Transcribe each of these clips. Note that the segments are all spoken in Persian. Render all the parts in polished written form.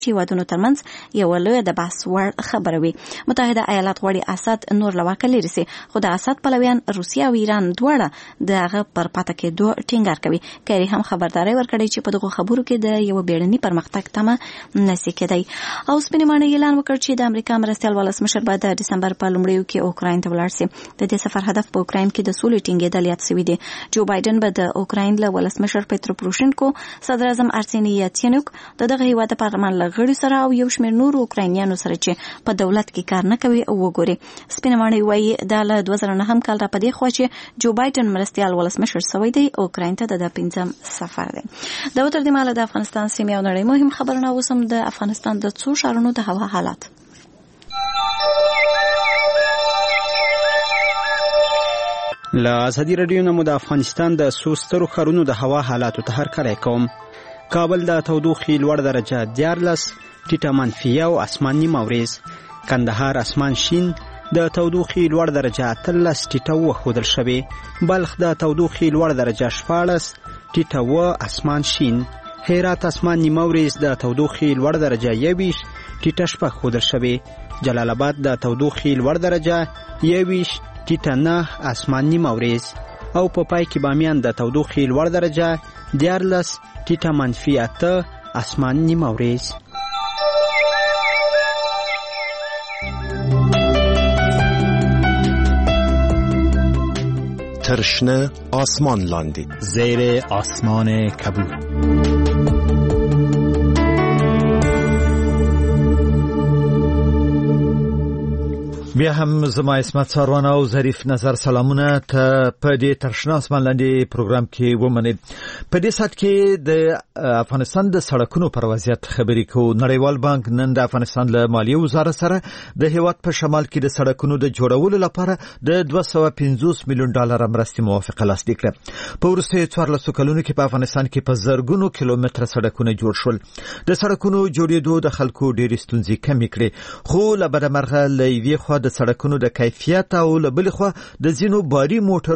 چې هیوادونو ترمنځ یو لوی د بحث وړ خبره وي. متحده ایالات غواړي اسد نور له واکه لري سي، خو د اسد پلویان روسیه او ایران دواړه دغه پر پاتې کېدو ټینګار کوي. کری هم خبرداري ورکړي چې په دغه خبرو کې د یو بیړني پرمختګ تمه نشي کېدای. او سپینمانه اعلان وکړ چې د امریکا مرستیال ولسمشر به د دسمبر په لومړیو کې اوکراین ته ولاړ شي. د دې سفر هدف په اوکراین کې د سولې ټینګېدل یاد شوی دی. جو بایدن به د اوکراین له ولسمشر پیترو پروشینکو، صدر اعظم ارسنی یاتسینوک، دغه هیواد د پارلمان لغړي سره او یو شمېر نور اوکراینیانو سره چې په دولت کې کار نه کوي او وګوري. سپینمانه وایي د 2009 کال را پدې خو چې جو بایدن مرستیال ولسمشر شوی دی اوکراین ته د 5م سفر دی. د وتر د مال د افغانستان سیمه او نړۍ مهم خبرونه اوسم د افغانستان د څو ښارونو د هوا حالات. له ازادي رادیو نه مو د افغانستان د څو سترو ښارونو د هوا حالاتو ته هرکلی کوم. کابل د تودوخې لوړ درجه 14، ټیټه منفي او اسمان نیم اوریز. کندهار اسمان شین، د تودوخې لوړ درجه 13، ټیټه وښودل شوې. بلخ د تودوخې لوړ درجه 14، ټیټه و اسمان شین. هرات اسمان نیم اوریز، د تودوخې لوړ درجه 21، ټیټه شپه ښودل شوې. جلال آباد د تودوخې لوړ درجه 21، ټیټه 9 اسمان نیم اوریز. او په پای کې بامیان د تودوخې لوړ درجه 14، ټیټه منفي 8 اسمان نیم اوریز. ترشنه آسمان لاندی، زیر آسمان کبود. بیا هم زما اسمت ساروان او ظریف نظر سلامونه ته په دې ترشنه آسمان لاندې پروګرام کې ومنئ. په دې ساعت کې د افغانستان د سړکونو پر وضعیت خبرې کوو. نړیوال بانک نن د افغانستان له مالیې وزارت سره د هیواد په شمال کې د سړکونو د جوړولو لپاره د 250 میلیون ډالر مرستې موافقه لاسلیک کړه. په وروستیو 14 کلونو کې په افغانستان کې په زرګونو کیلومتره سړکونه جوړ شول. د سړکونو جوړېدو د خلکو ډېرې ستونزې کمې کړې، خو له بده مرغه له یوې خوا د سړکونو د کیفیت او له بلې خوا د ځینو باري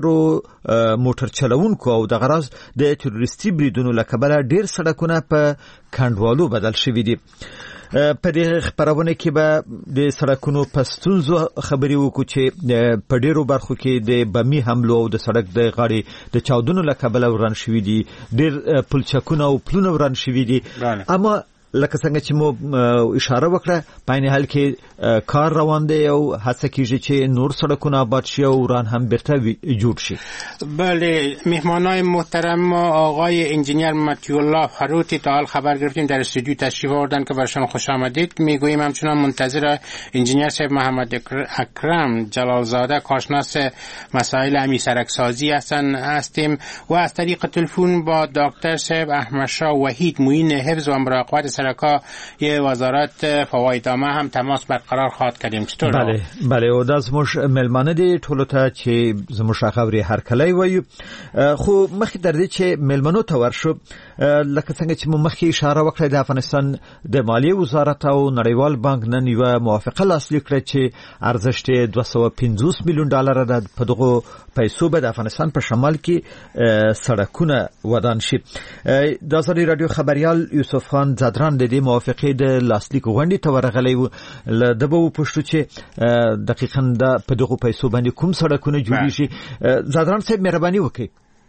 موټر چلوونکو او د غراض د تروریستي بریدونو له کبله ډېر سړکونه په کنډوالو بدل شوي دي. په دې خبرونه کې به د سړکونو په ستونزو خبرې وکړو چې په ډېرو برخو کې د بمي حملو او د سړک د غاړې د چاودنو له کبله وران شوي دي. ډېر پلچکونه او پلونه وران شوي دي. اما لکه څنګه چې مو اشاره وکړه په عین حال کې کار روان دی او هڅه کیږي چې نور سړکونه آباد شي او وران هم بیرته جوړ شي. بله، مهمانای محترم آقای انجینیر مطیع الله خروتی تا حال خبر گرفتیم در استودیو تشریف آوردن که برشان خوش آمدید. میگوییم همچنان منتظر انجینیر صاحب محمد اکرم جلالزاده کارشناس مسائل امی سرکسازی هستیم و از طریق تلفن با دکتر صاحب احمد شاه وحید معین حفظ و مراقبت سرکای وزارت فوایدنامه هم تماس برقرار خواهد کردیم. چطور؟ بله او د زموږ ملمانه دي ټولو ته چې زموږ خبرې هر کله وایو. خو مخکې در دې چې ملمنو ته ورشو، لکه څنګه چې مو مخکې اشاره وکړه د افغانستان د مالیې وزارت او نړیوال بانک نن یوه موافقه لاسلیک کړه چې ارزښت 250 میلیون ډالر ده. په دغو پیسو به د افغانستان په شمال کې سړکونه ودان شي. د ازادي رادیو خبریال یوسف خان زادران د دې موافقې د لاسلیک غونډې ته ورغلی و. د به وپوښتو چې دقیقاً په دغو پیسو باندې کوم سړکونه جوړیږي. زادران صاحب مهرباني وکړئ.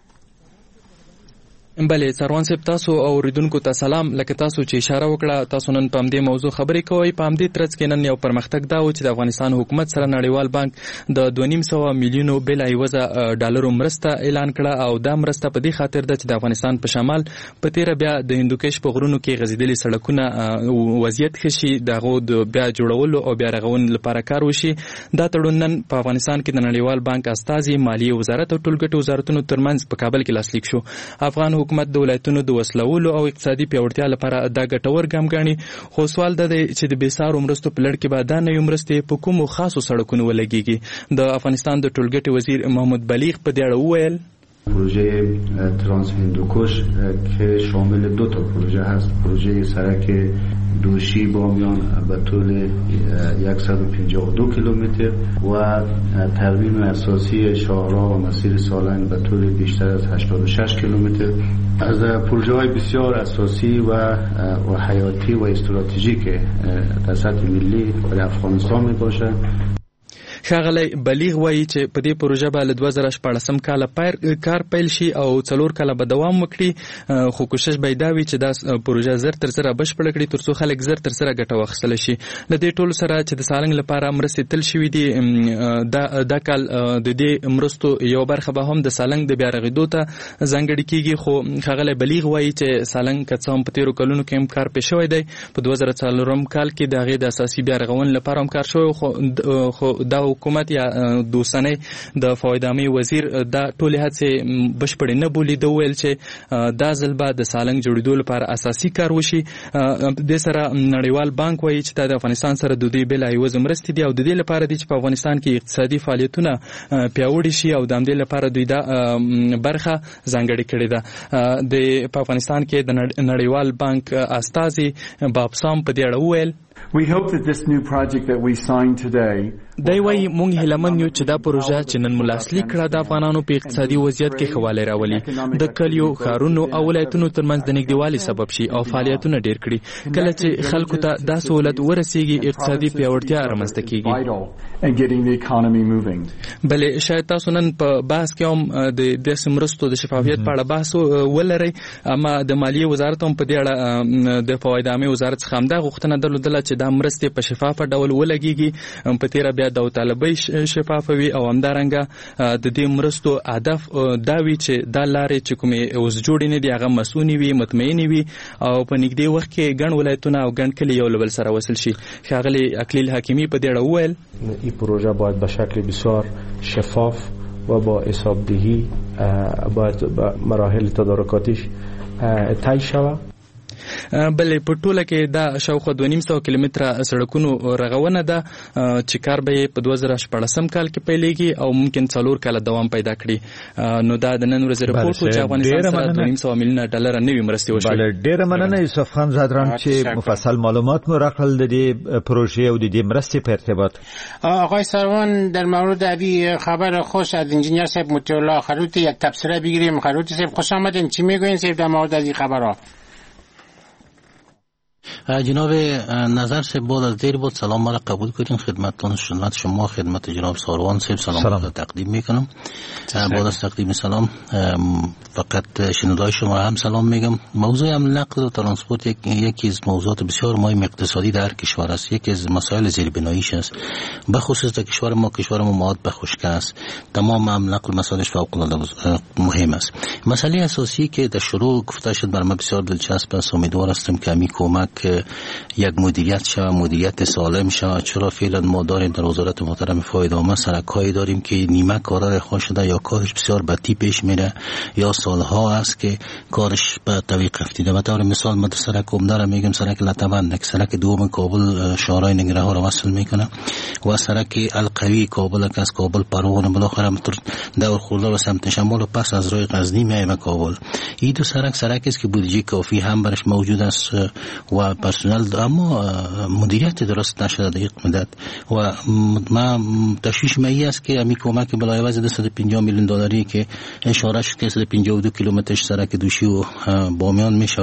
بله سروان صاحب، تاسو اوریدونکو ته سلام. لکه تاسو چې اشاره وکړه، تاسو نن په همدې موضوع خبرې کوئ. په همدې ترڅ کې نن یو پرمختګ دا و چې د افغانستان حکومت سره نړیوال بانک د 2.5 میلیونو بل عوضه ډالرو مرسته اعلان کړه او دا مرسته په دې خاطر ده چې د افغانستان په شمال په تیره بیا د هندوکش په غرونو کې غځېدلي سړکونه وضعیت ښه شي، دغو د بیا جوړولو او بیا رغونې لپاره کار وشي. دا تړون نن په افغانستان کې د نړیوال بانک استازي، مالیې وزارت او ټولګټو وزارتونو ترمنځ په کابل کې لاسلیک شو. افغان حکومت د ولایتونو د وسلولو او اقتصادي پیاوړتیا لپاره دا ګټور ګام ګڼي. خو سوال دا دی چې د بېسارو مرستو په لړ کې به دا نوې مرستې په کومو خاصو سړکونو ولګېږي. د افغانستان د ټولګټې وزیر محمود بلیغ په دې اړه وویل: پروژه ترانس هندوکش که شامل 2 تا پروژه هست. پروژه سرک دوشی بامیان به طول 152 کیلومتر و ترمیم اساسی شاهراه و مسیر سالنگ به طول بیشتر از 86 کیلومتر. از پروژه های بسیار اساسی و حیاتی و استراتژیک در سطح ملی برای افغانستان می باشه. ښاغلی بلیغ وایي چې په دې پروژه به له 2014 کاله کار پیل شي او 4 کاله به دوام وکړي، خو کوشش به یې دا وي چې دا پروژه زر تر زره بشپړه کړي تر څو خلک زر تر زره ګټه واخیستلی شي. له دې ټولو سره چې د سالنګ لپاره مرستې تل شوي دي، دا کال د دې مرستو یو برخه به هم د سالنګ د بیا رغېدو ته ځانګړې کېږي. خو ښاغلی بلیغ وایي چې سالنګ که څه هم په تېرو کلونو کې هم کار پېښ شوی دی، په 2004 کال کې د هغې د اساسي بیا رغونې لپاره هم کار شوی، خو دا حکومت یا دوستانه د فوایدامي وزیر دا ټولې هڅې بشپړې نه بولي. د ویل چې دا ځل به د سالنګ جوړېدو لپاره اساسي کار وشي. د سره نړیوال بانک وایي چې د افغانستان سره د دوی بل ایوز مرستې دي او د دې لپاره دي چې په افغانستان کې اقتصادي فعالیتونه پیاوړي شي او د همدې لپاره دوی دا برخه ځانګړې کړې ده. په افغانستان کې د نړیوال بانک استازي بابسام په دې اړه وویل We hope that this new project that we signed today دی وایي مونږ هیلهمن یو چې دا پروژه چې نن مو لاسلیک کړه د افغانانو په اقتصادي وضعیت کې ښه والی راولي، د کلیو، ښارونو او ولایتونو ترمنځ د نږدېوالي سبب شي او فعالیتونه ډېر کړي. کله چې خلکو ته دا سهولت ورسیږي اقتصادي پیاوړتیا رامنځته کیږي. بلې شاید تاسو نن په بحث کې هم د داسې مرستو د شفافیت په اړه بحث ولرئ، اما د مالیې وزارت هم په دې اړه د فوایدامي وزارت څخه همدا غوښتنه درلودله چې دا مرستې په شفافه ډول ولګېږي. په تېره بیا داوطلبۍ شفافه وي او همدارنګه د دې مرستو هدف دا وي چې دا لارې چې کومې اوس جوړې نه دي هغه مسؤونې وي، مطمئنې وي او په نږدې وخت کې ګڼ ولایتونه او ګڼ کلي یو له بل سره وصل شي. ښاغلي اکلیل حکیمي په دې اړه وویل این پروژه باید به شکل بسیار شفاف و با حسابدهی باید مراحل تدارکاتیش طی شود. بلې په ټوله کې دا شاوخوا 2.5 کیلومتره سړکونو رغونه ده چې کار به په 2014 کال کې پیلېږي او ممکن 4 کاله دوام پیدا کړي. نو دا د نن ورځې رپورټ و چې افغانستان سره 2.5 میلیونه ډالر نوي مرستې وشوې. ډېره مننه یوسف خان زادران چې مفصل معلومات مو راکړل د دې پروژې او د دې مرستې په ارتباط. آقای سروان در مورد ابی خبر خوش از انجینیر صاحب مطیع الله خروتی یک تبصره بگیریم. خروتی صاحب خوش آمدین. چی میگوین صاحب در مورد از این خبرها؟ جناب نظر صاحب بعد از دیر بود سلام مرا قبول کنین. خدمت شما خدمت جناب ساروان صاحب سلام تقدیم میکنم. بعد از تقدیم سلام فقط شنودای شما هم سلام میگم. موضوع هم نقل و ترانسپورت یکی از موضوعات بسیار مهم اقتصادی در کشور است. یکی از مسائل زیربناییش است. به خصوص در کشور ما مواد به خشکی است. تمام هم نقل مسائلش فوق العاده مهم است. مسئله اساسی که در شروع گفته شد بر من بسیار دلچسپ است. امیدوار هستم که همین کمک یک مدیریت شود، مدیریت سالم شود. چرا فعلا ما داریم در وزارت محترم فایدامه سرکایی داریم که نیمه کارا رها شده یا کارش بسیار بدی پیش میره یا سالها است که کارش به طریق افتیده. به طور مثال من سرک عمده را میگم، سرک لطوند، سرک دوم کابل شهرهای نگرهار را وصل میکنه و سرک القوی کابل که از کابل پروان بالاخره دور خورده و سمت شمال و پس از راه غزنی میای به کابل. این دو سرک است که بودجه کافی هم برش موجود است و پرسنل، اما مدیریت درست نشده در یک مدت و ما تشویش می است که همین کمک بلایوز 250 میلیون دلاری که اشاره شد که 152 کیلومتر سرک دوشی و بامیان میشه،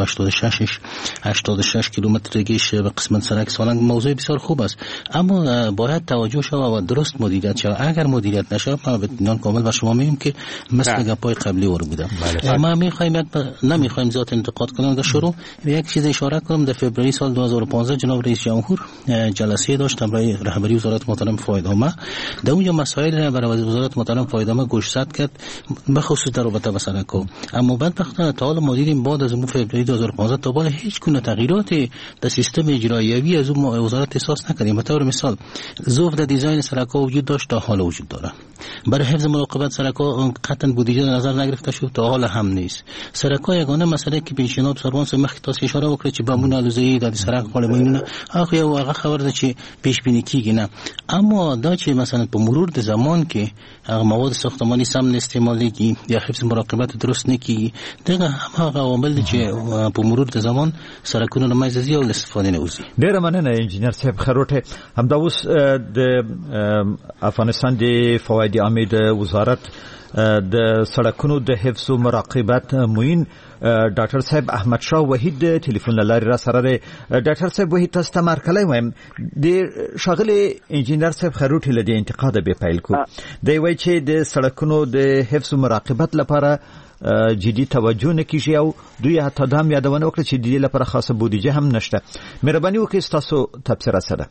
86 کیلومتر دیگهش به قسمت سرک سالنگ. موضوع بسیار خوب است اما باید توجه شود و درست مدیریت شود. اگر مدیریت نشه ما به اطمینان کامل بر شما میگم که مثل گپای قبلی ور بودم. ما میخوایم نمیخوایم ذات انتقاد کنیم. در شروع یک چیز اشاره کنم. در فوریه سال 2015 جناب رئیس جمهور جلسه داشت برای رهبری وزارت محترم فایدامه. در اونجا مسائل را برای وزارت محترم فایدامه گوشزد کرد به خصوص در رابطه با سرک‌ها. اما بدبختانه تا حال ما دیدیم بعد از اون فوریه 2015 تا بالا هیچ گونه تغییرات در سیستم اجرایی از اون وزارت احساس نکردیم. به طور مثال ضعف در دیزاین سرک‌ها وجود داشت، تا حال وجود داره. برای حفظ مراقبت سرک‌ها قطعا بودجه در نظر نگرفته شد، تا حال هم نیست. سرک‌ها یگانه مسئله که پیشنهاد سروان مختص اشاره وکړي چې بمونه الوزي موضوعي د سرک په اړه مینه هغه یو هغه خبر ده چې پیش بینی کیږي نه، اما دا چې مثلا په مرور د زمان کې هغه مواد ساختماني سم نه استعمالېږي یا حفظ مراقبت درست نه کیږي، دغه هغه عوامل دي چې په مرور د زمان سرکونه له منځه ځي او استفاده نه وځي. ډېر مننه انجینر صاحب خروټه. همدا اوس د افغانستان د فواید عامه د وزارت د سړکونو د حفظ او مراقبت معین ډاکټر صاحب احمد شاه وحید ټلیفون لاري را سره دی. ډاکټر صاحب وحید تاسو ته مرکلای وایم د شاغلي انجینر صاحب خروټ له دې انتقاد به پیل کو دی وای چې د سړکونو د حفظ او مراقبت لپاره جدي توجه نه کیږي او دوی حتی دا هم یادونه وکړه چې د دې لپاره خاصه بودیجه هم نشته. مهرباني وکړئ تاسو تبصره سره.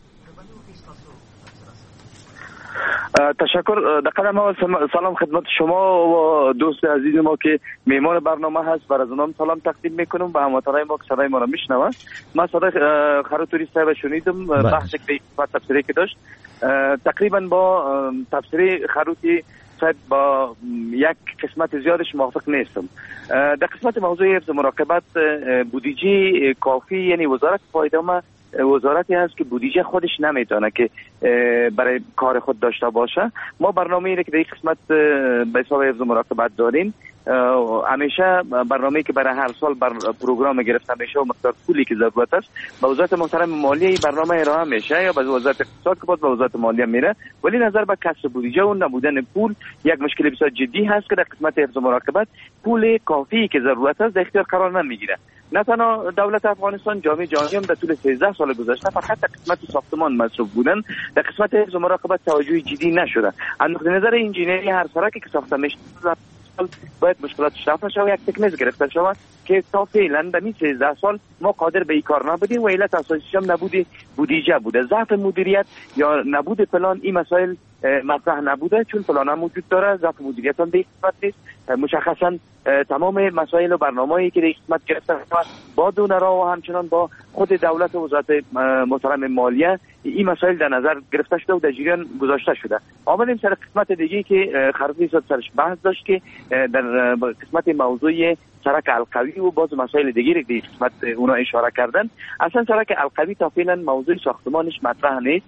تشکر. قدم اول سلام خدمت شما و دوست عزیز ما که میهمان برنامه هست، بر از اونم سلام تقدیم میکنم. به هموطنای ما که صدای ما را میشنوه. من صدای خروتوری صاحب شنیدم بحث که تفسیری که داشت، تقریبا با تفسیری خروتی صاحب با یک قسمت زیادش موافق نیستم. در قسمت موضوع حفظ مراقبت بودجه کافی، یعنی وزارت فایده ما وزارتی هست که بودجه خودش نمیتونه که برای کار خود داشته باشه. ما برنامه‌ای که در این قسمت به حساب حفظ مراقبت داریم، همیشه برنامه‌ای که برای هر سال پروگرام گرفته میشه و مقدار پولی که ضرورت است به وزارت محترم مالیه برنامه ارائه میشه یا به وزارت اقتصاد که به وزارت مالیه میره، ولی نظر به کسر بودجه و نبودن پول یک مشکل بسیار جدی هست که در قسمت حفظ مراقبت پول کافی که ضرورت است در اختیار قرار نمیگیره. نه تنها دولت افغانستان، جامعه جهانی هم در طول 13 سال گذشته فقط در قسمت ساختمان مصروف بودن، در قسمت حفظ مراقبت توجه جدی نشده. از نقطه نظر انجینری هر سرکی که ساخته میشه باید مشکلاتش رفع شود، یک تکنیک گرفته شود که تا فعلا در این 13 سال ما قادر به این کار نبودیم و علت اساسیش هم نبود بودجه بوده، ضعف مدیریت یا نبود پلان. این مسائل مطرح نبوده چون پلان هم وجود داره، ضعف مدیریت هم به قسمت نیست. مشخصا تمام مسائل و برنامه‌ای که در قسمت گرفته شود با دونرها و همچنان با خود دولت و وزارت محترم مالیه این مسائل در نظر گرفته شده و در جریان گذاشته شده. آمدیم سر قسمت دیگه که خروتی صاحب سرش بحث داشت که در قسمت موضوع سرک القوی و باز مسائل دیگری که قسمت اونا اشاره کردن. اصلا سرک القوی تا فعلا موضوع ساختمانش مطرح نیست.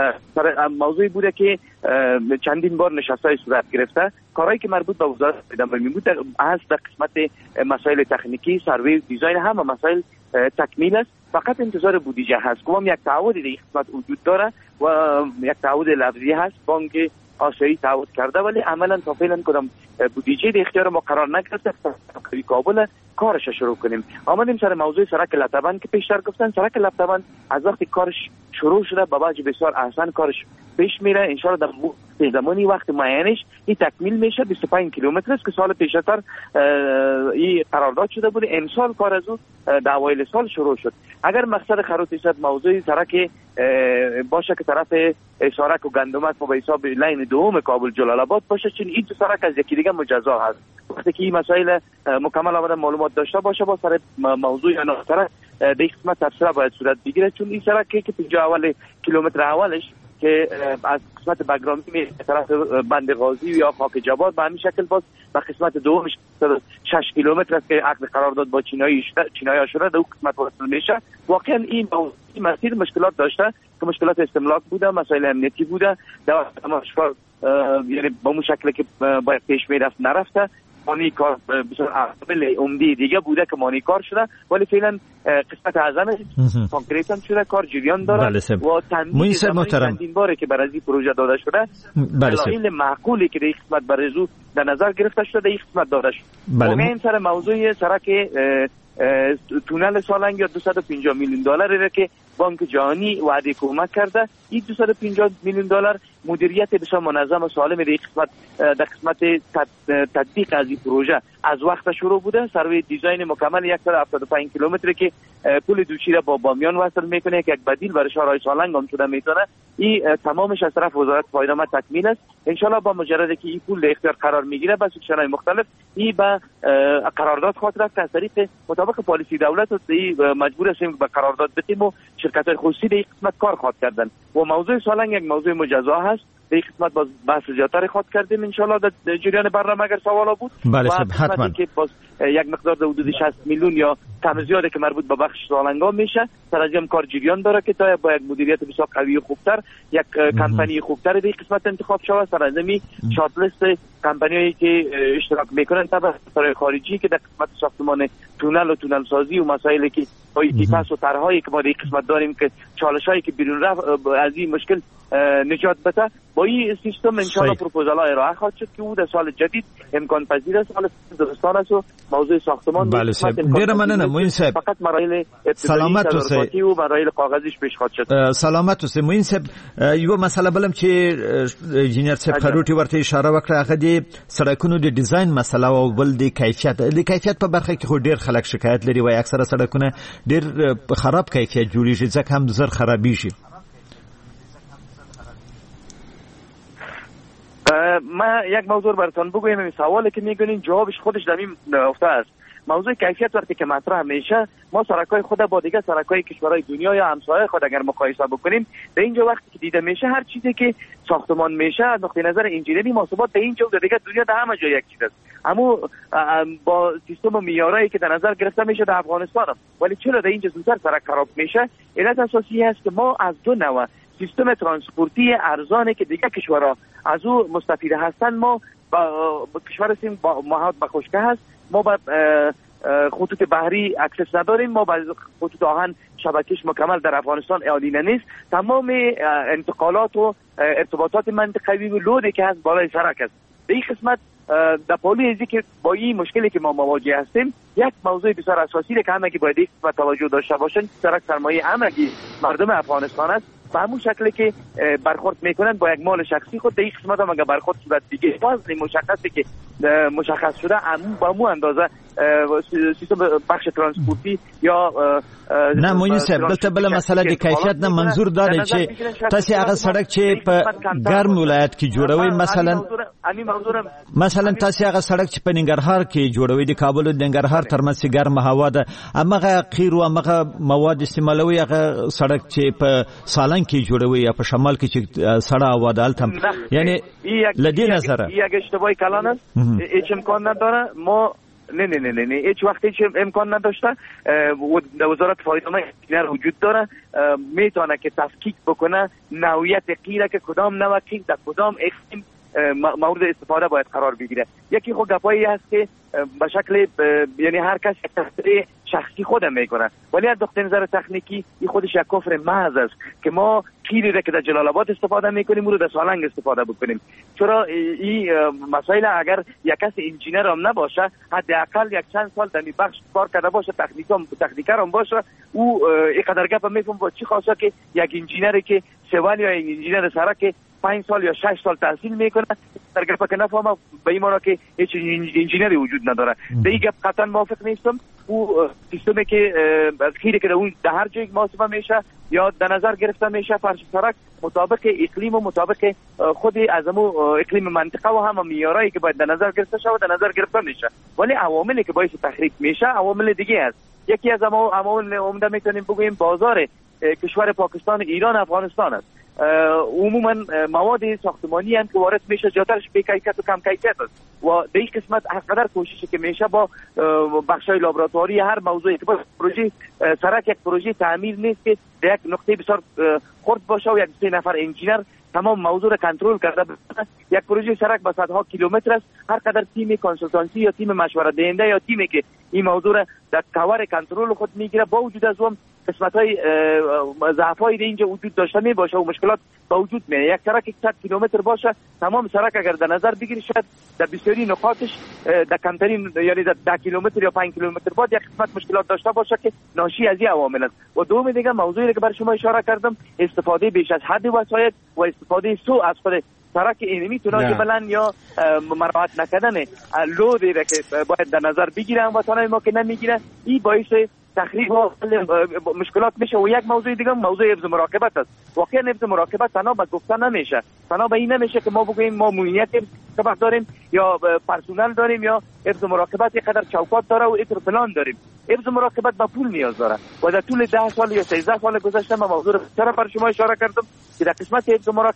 موضوعی بوده که چندین بار نشستای صورت گرفته. کارهایی که مربوط به وزارت اداره بود از در قسمت مسائل تکنیکی، سروی، دیزاین، همه مسائل تکمیل است. فقط انتظار بودجه هست. هم یک تعهدی در قسمت وجود داره و یک تعهد لفظی هست. بانک آسیایی تعهد کرده ولی عملا تا فعلا کدام بودجه در اختیار ما قرار نگرفته. کابل کارش شروع کنیم. آمدیم سر موضوع سرک لطبان که پیشتر گفتن. سرک لطبان از وقتی کارش شروع شده به وجه بسیار احسن کارش پیش میره. ان شاء الله در زمانی وقت معینش این تکمیل میشه. 25 کیلومتر است که سال پیشتر این قرارداد شده بود. امسال کار از او در اوایل سال شروع شد. اگر مقصد خروتی صاحب موضوع سرک باشه که طرف سرک و گندمک و به حساب لین دوم کابل جلال آباد باشه، چون این دو سرک از یکی دیگه مجزا هست. وقتی که این مسائل مکمل آمده معلومات داشته باشه با سر موضوع یا سرک در قسمت تفسیر باید صورت بگیره، چون این سرک که اینجا اول کیلومتر اولش که از قسمت بگرامی می طرف بند غازی یا خاک جواد به همین شکل باز و قسمت دومش 6 کیلومتر است که عقد قرارداد با چینایی شده در اون قسمت وصل میشه. واقعا این مسیر مشکلات داشته که مشکلات استملاک بوده، مسائل امنیتی بوده، دمشق یعنی با اون شکلی که باید پیش میرفت نرفته. مانی کار بسیار عامل عمده دیگه بوده که مانی کار شده، ولی فعلا قسمت اعظم کانکریت هم شده، کار جریان داره و چندین باره که برای این پروژه داده شده دلایل معقولی که در این قسمت برای زو در نظر گرفته شده در این قسمت داده شده. این سر موضوع سرک تونل سالنگ یا 250 میلیون دلار که بانک جهانی وعده کمک کرده. این 250 میلیون دلار مدیریت بسیار منظم و سالم در قسمت تطبیق از این پروژه از وقت شروع بوده. سروی دیزاین مکمل 175 کیلومتر که پل دوشی را با بامیان وصل میکنه که یک بدیل برای شهرهای سالنگ هم شده میتونه. این تمامش از طرف وزارت فایده تکمیل است. انشالله با مجرد که این پول در اختیار قرار میگیره با سکشن‌های مختلف این به قرارداد خاطر است. از طریق مطابق پالیسی دولت مجبور هستیم به قرارداد بدیم و شرکت‌های خصوصی در این قسمت کار خواهد کردن و موضوع سالنگ یک موضوع مجزا هست. در این قسمت باز بحث زیادتر خواهد کردیم انشالله در جریان برنامه اگر سوالا بود. بله حتما که باز یک مقدار در حدود 60 میلیون یا کم زیاده که مربوط به بخش سالنگام میشه. سر از این کار جریان داره که تا با یک مدیریت بسیار قوی و خوبتر، یک کمپانی خوبتر در قسمت انتخاب شود. سر از این شارت لیست کمپانیایی که اشتراک میکنن طبعا خارجی که در قسمت ساختمان تونل و تونل سازی و مسائلی که با ایتیپاس و طرحهایی که ما در قسمت داریم که چالشایی که بیرون رفت از این مشکل نجات بده، با این سیستم انشاءالله پروپوزال های ارائه خواهد شد که او در سال جدید امکان پذیر است. سال درستان است و موضوع ساختمان بله دیر مننه موین صاحب، فقط مراحل ابتدایی و مراحل کاغذیش پیش خواهد شد. سلامت اوسئ موین صاحب. یو مسله بلم چې انجینیر صاحب خروټي ورته اشاره وکړه هغه د سړکونو د ډیزاین مسله او بل د کیفیت په برخه کې خو ډیر خلک شکایت لري وای اکثره سړکونه ډیر خراب کیفیت جوړیږي ځکه هم زر خرابیږي. ما یک موضوع براتون بگویم، این سوالی که میگونین جوابش خودش در این نقطه است. موضوع کیفیت وقتی که مطرح میشه، ما سرکای خود با دیگه سرکای کشورهای دنیا یا همسایه خود اگر مقایسه بکنیم، در اینجا وقتی که دیده میشه هر چیزی که ساختمان میشه از نقطه نظر انجینری محاسبات در اینجا و در دیگه دنیا در همه جا یک چیز است. اما با سیستم و معیارایی که در نظر گرفته میشه در افغانستان، ولی چرا در اینجا زودتر سرک خراب میشه؟ علت اساسی است که ما از دو نوع سیستم ترانسپورتی ارزانه که دیگه کشورها از او مستفید هستن، ما با کشور سیم با محاط به خشکه هست، ما با خطوط بحری اکسس نداریم، ما با خطوط آهن شبکهش مکمل در افغانستان اعلینه نیست. تمام انتقالات و ارتباطات منطقوی و لودی که هست بالای سرک است. به این قسمت در پالی ازی که با این مشکلی که ما مواجه هستیم، یک موضوع بسیار اساسی که همگی باید یک قسمت توجه داشته باشن، سرک سرمایه همگی مردم افغانستان است. به همون شکلی که برخورد میکنن با یک مال شخصی خود، در این قسمت هم اگر برخورد صورت دیگه فاصله مشخصی که مشخص شده با مو اندازه سیستم بخش ترانسپورتی یا نه موین صاحب دلته بل مسله د کیفیت نه منظور داره چې تاسو هغه سړک چې په ګرم ولایت کې جوړوي، مثلا تاسو هغه سړک چې په ننګرهار کې جوړوي د کابل او ننګرهار ترمنځ ګرم هوا ده، هغه قیر او هغه مواد استعمالوي، هغه سړک چې په سالنګ کې جوړوي یا په شمال کې چې سړه هوا ده التم، یعنی لدی نظر یک اشتباهی کلان است، هیچ امکان نداره. ما نه هیچ وقتی هیچ امکان نداشته. وزارت فایده‌مند انجینر وجود داره، میتونه که تفکیک بکنه نوعیت قیره که کدام نوع قیر در کدام اقلیم مورد استفاده باید قرار بگیره. یکی خود گپایی هست که به شکل یعنی هر کس یک تصریح شخصی خودم میکنه، ولی از نقطه نظر تکنیکی این خودش یک کفر محض است که ما قیری را که در جلال آباد استفاده میکنیم رو در سالنگ استفاده بکنیم. چرا این مسائل اگر یک کس انجینر هم نباشه، حداقل یک چند سال در این بخش کار کرده باشه، تکنیکر هم باشه، او اینقدر گپ میفهم با چی خاصه که یک انجینری که سیوال یا انجینر سرک 5 سال یا 6 سال تحصیل میکنه در گپ که نفهمه، به این معنی که هیچ انجینری وجود نداره. به این گپ قطعا موافق نیستم. او سیستمی که خیلی که اون در هر جای محاسبه میشه یا در نظر گرفته میشه، فرش سرک مطابق اقلیم و مطابق خود از اقلیم منطقه و هم معیارایی که باید در نظر گرفته شود در نظر گرفته میشه، ولی عواملی که باعث تخریب میشه عوامل دیگه است. یکی از عوامل عمده میتونیم بگوییم بازار کشور پاکستان، ایران، افغانستان است. عموما مواد ساختمانی هم که وارد میشه زیادترش بی کیفیت و کم کیفیت است و به این قسمت هرقدر کوششی که میشه با بخشای لابراتواری هر موضوعی که با پروژه سرک یک پروژه تعمیر نیست که در یک نقطه بسیار خرد باشه و یک 3 نفر انجینر تمام موضوع را کنترل کرده باشه. یک پروژه سرک با صدها کیلومتر است، هر قدر تیم کنسولتانسی یا تیم مشورت دهنده یا تیمی که این موضوع را در کاور کنترل خود میگیره با وجود از اون قسمت‌های ضعف‌های اینجا وجود داشته می باشه و مشکلات با وجود میاد. یک سرک 100 کیلومتر باشه، تمام سرک اگر در نظر بگیری شاید در بسیاری نقاطش در کمترین یعنی در 10 کیلومتر یا 5 کیلومتر بعد یک قسمت مشکلات داشته باشه که ناشی از این عوامل است. و دوم دیگه موضوعی که بر شما اشاره کردم، استفاده بیش از حد وسایل و استفاده سوء از خود سرک اینمی توناژ بلند یا مراعات نکردن لودی را که باید در نظر بگیرن و تنهای ما که نمیگیره، این باعث تخریب و مشکلات میشه. و یک موضوع دیگه موضوع حفظ مراقبت است. واقعا حفظ مراقبت تنها به گفتن نمیشه، تنها به این نمیشه که ما بگوییم ما موینیت مراقبت داریم یا پرسونل داریم یا حفظ مراقبت یک قدر چوکات داره و ایتر پلان داریم. حفظ مراقبت به پول نیاز داره و در طول 10 سال یا 13 سال گذشته من موضوع را بر شما اشاره کردم که در قسمت حفظ مراقبت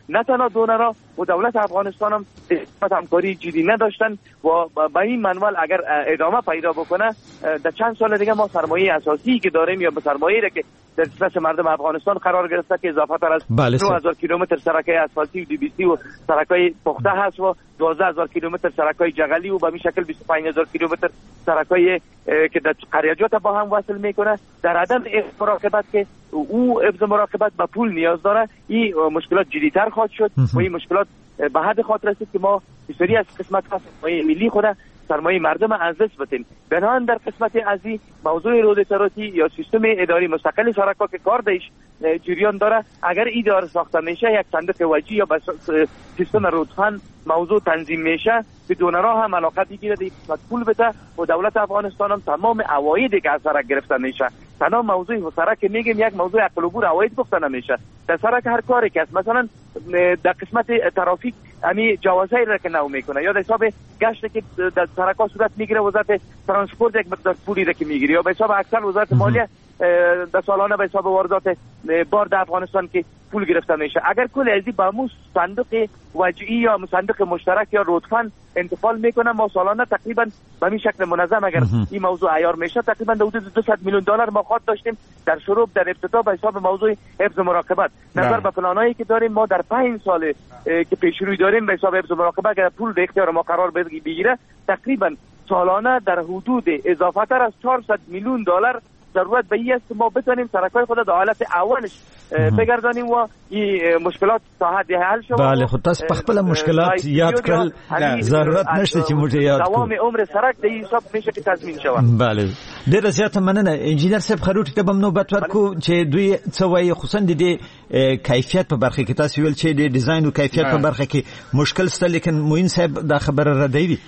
نه تنها دونرها و دولت افغانستان هم همکاری جدی نداشتن و با این منوال اگر ادامه پیدا بکنه در چند سال دیگه ما سرمایه اساسی که داریم یا سرمایه‌ای که در دست مردم افغانستان قرار گرفته که اضافه تر از 9000 کیلومتر سرک‌های اسفالتی و DBC و سرک‌های پخته هست و 12000 کیلومتر سرک‌های جغلی و به این شکل 25000 کیلومتر سرک‌های که در قریجات با هم وصل میکنه. در عدم مراقبت که او حفظ مراقبت به پول نیاز داره، این مشکلات جدی‌تر خواهد شد و این مشکلات به حد خاطر رسید که ما بسیاری از قسمت‌ها سرمایه ملی خود سرمایه مردم از دست بدیم. بنابراین در قسمت ازی موضوع رودتراتی یا سیستم اداری مستقل سرک‌ها که کار دیش جریان داره، اگر اداره ساخته میشه یک صندوق وجی یا سیستم رودفند موضوع تنظیم میشه به دونرها هم علاقه بگیره دیگه پول بده و دولت افغانستان هم تمام عوایدی که از سرک گرفته میشه، تمام موضوع سرک میگیم یک موضوع عقل و بور عواید گفته نمیشه. در سرک هر کاری که مثلا در قسمت ترافیک امی جوازایی را که نو میکنه یا در حساب گشت که در سرک‌ها صورت میگیره وزارت ترانسپورت یک مقدار پولی را که میگیره یا به حساب اکثر وزارت مالیه در سالانه به حساب واردات بار افغانستان که پول گرفته میشه. اگر کل ازی با مو صندوق وجهی یا صندوق مشترک یا رودفند انتقال میکنه، ما سالانه تقریبا به این شکل منظم اگر این موضوع عیار میشه تقریبا حدود 200 میلیون دلار ما خواهد داشتیم در شروع در ابتدا به حساب موضوع حفظ مراقبت. نظر به پلانایی که داریم ما در 5 سال که پیش روی داریم به حساب حفظ مراقبت اگر پول به اختیار ما قرار بگیره تقریبا سالانه در حدود اضافه تر از 400 میلیون دلار ضرورت به این است ما بتونیم سرک‌های خود در حالت اولش بگردانیم و این مشکلات تا حد حل شود. بله خود تاسو په خپل مشکلات یاد کړل، ضرورت نشته چې موږ یاد کړو. دوام عمر سرک د حساب میشه که تضمین شود. بله ډیر زیات مننه انجینر صاحب خروټی ته بم نوبت ورکو چې دوی څه وایي خصوصا د کیفیت په برخه کې تاسو ویل چې د ډیزاین او کیفیت په برخه کې مشکل شته، لیکن موین صاحب دا خبره ردوي.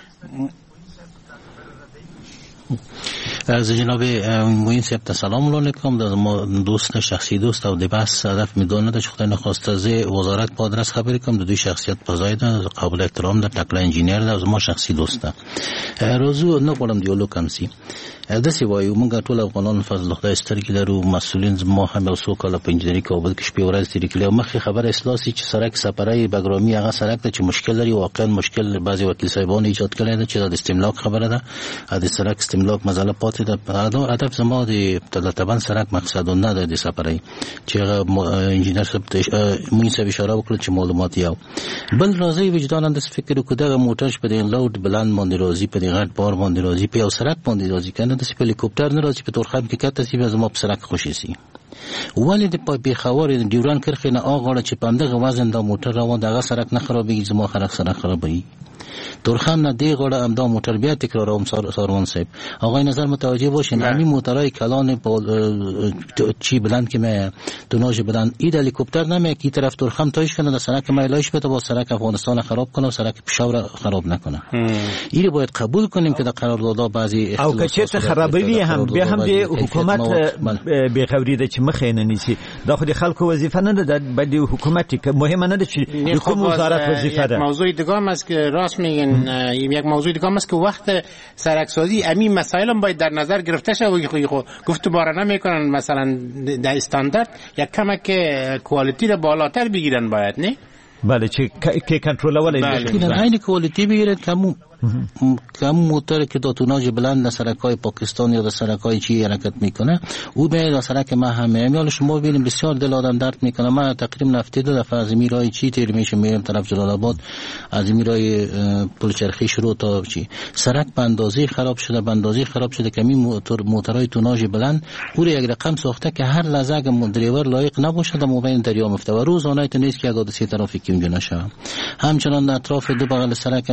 از جناب موین صاحب سلام علیکم. در ما دوست شخصی دوست او د بحث هدف میدونه چې خدای نخواسته زه وزارت په ادرس خبرې کوم د دوی شخصیت پزایده قابل احترام ده، ټکله انجینیر ده، ما شخصي دوست ده. روزو نه غواړم دیالوګ کم سي داسې وایو موږ ټول افغانان فضل خدای سترګې لرو، مسؤلین ما هم یو څو کاله په انجینري کابل کې شپې ورځې تېرې کړې او مخکې خبره اصلاح سي چې سرک سپری بګرامي هغه سرک ده چې مشکل لري، واقعا مشکل بعضې وکیل صاحبان ایجاد کړی ده چې د استملاک خبره ده، د سرک استملاک مسله پاتې ده. هدف زما د طبعا سرک مقصد نه ده د سپری چې هغه انجینر صاحب موین صاحب اشاره وکړه چې معلومات یو بل راځي وجدان انداز فکر وکړه دغه موټر په دې لوډ بلند باندې راځي، په دې غټ بار باندې راځي، په یو سرک باندې راځي کنه د هلیکوپټر نه راځي په تورخم کې کته سی زما په سرک خوشي سي ولی د پیښور د ډیوران کرخه نه اغه چې پاندغه وزن د موټر روان دغه سرک نه خرابېږي، زما سرک خرابېږي. تورخم نه دی غړ امدا موټر بیا تکراروم ساروان صاحب آقای نظر متوجه باشین همین موترای کلان چی بلند که ما توناژ بلند این هلیکوپتر نمیه کی طرف تورخم تایش کنه در سرک مایلایش بده با سرک افغانستان خراب کنه و سرک پشاور خراب نکنه. این باید قبول کنیم که در قراردادها بعضی او کچت خرابوي هم بیا هم د حکومت به خوریده چې مخې نه نیسی دا خو د خلکو وظیفه نه ده، د حکومت مهمه نه ده چې کوم وزارت وظیفه ده. موضوع دیگه هم است که راست میگن، یک موضوع دیگه هم است که وقت سرکسازی همین مسائل هم باید در نظر گرفته شود. گفتمان نمیکنن مثلا در استاندارد یک کمک کوالیتی را بالاتر بگیرن باید نه؟ بله که کنترل ولی این کوالیتی بگیرن کم موتر که دا توناژ بلند در سرک‌های پاکستان یا در سرک‌های چی حرکت میکنه او به در سرک ما همه میال شما ببینید بسیار دل آدم درد میکنه. ما تقریبا هفته دو دفعه از میرای چی تیر میشه میرم طرف جلال آباد، از میرای پل چرخی شروع تا چی سرک به اندازه خراب شده که می موترهای توناژ بلند او یک رقم ساخته که هر لحظه اگه دریور لایق نباشه در مابین دریا میفته و روزانه نیست که حادثه ترافیکی اونجا نشه. همچنان در اطراف دو بغل سرک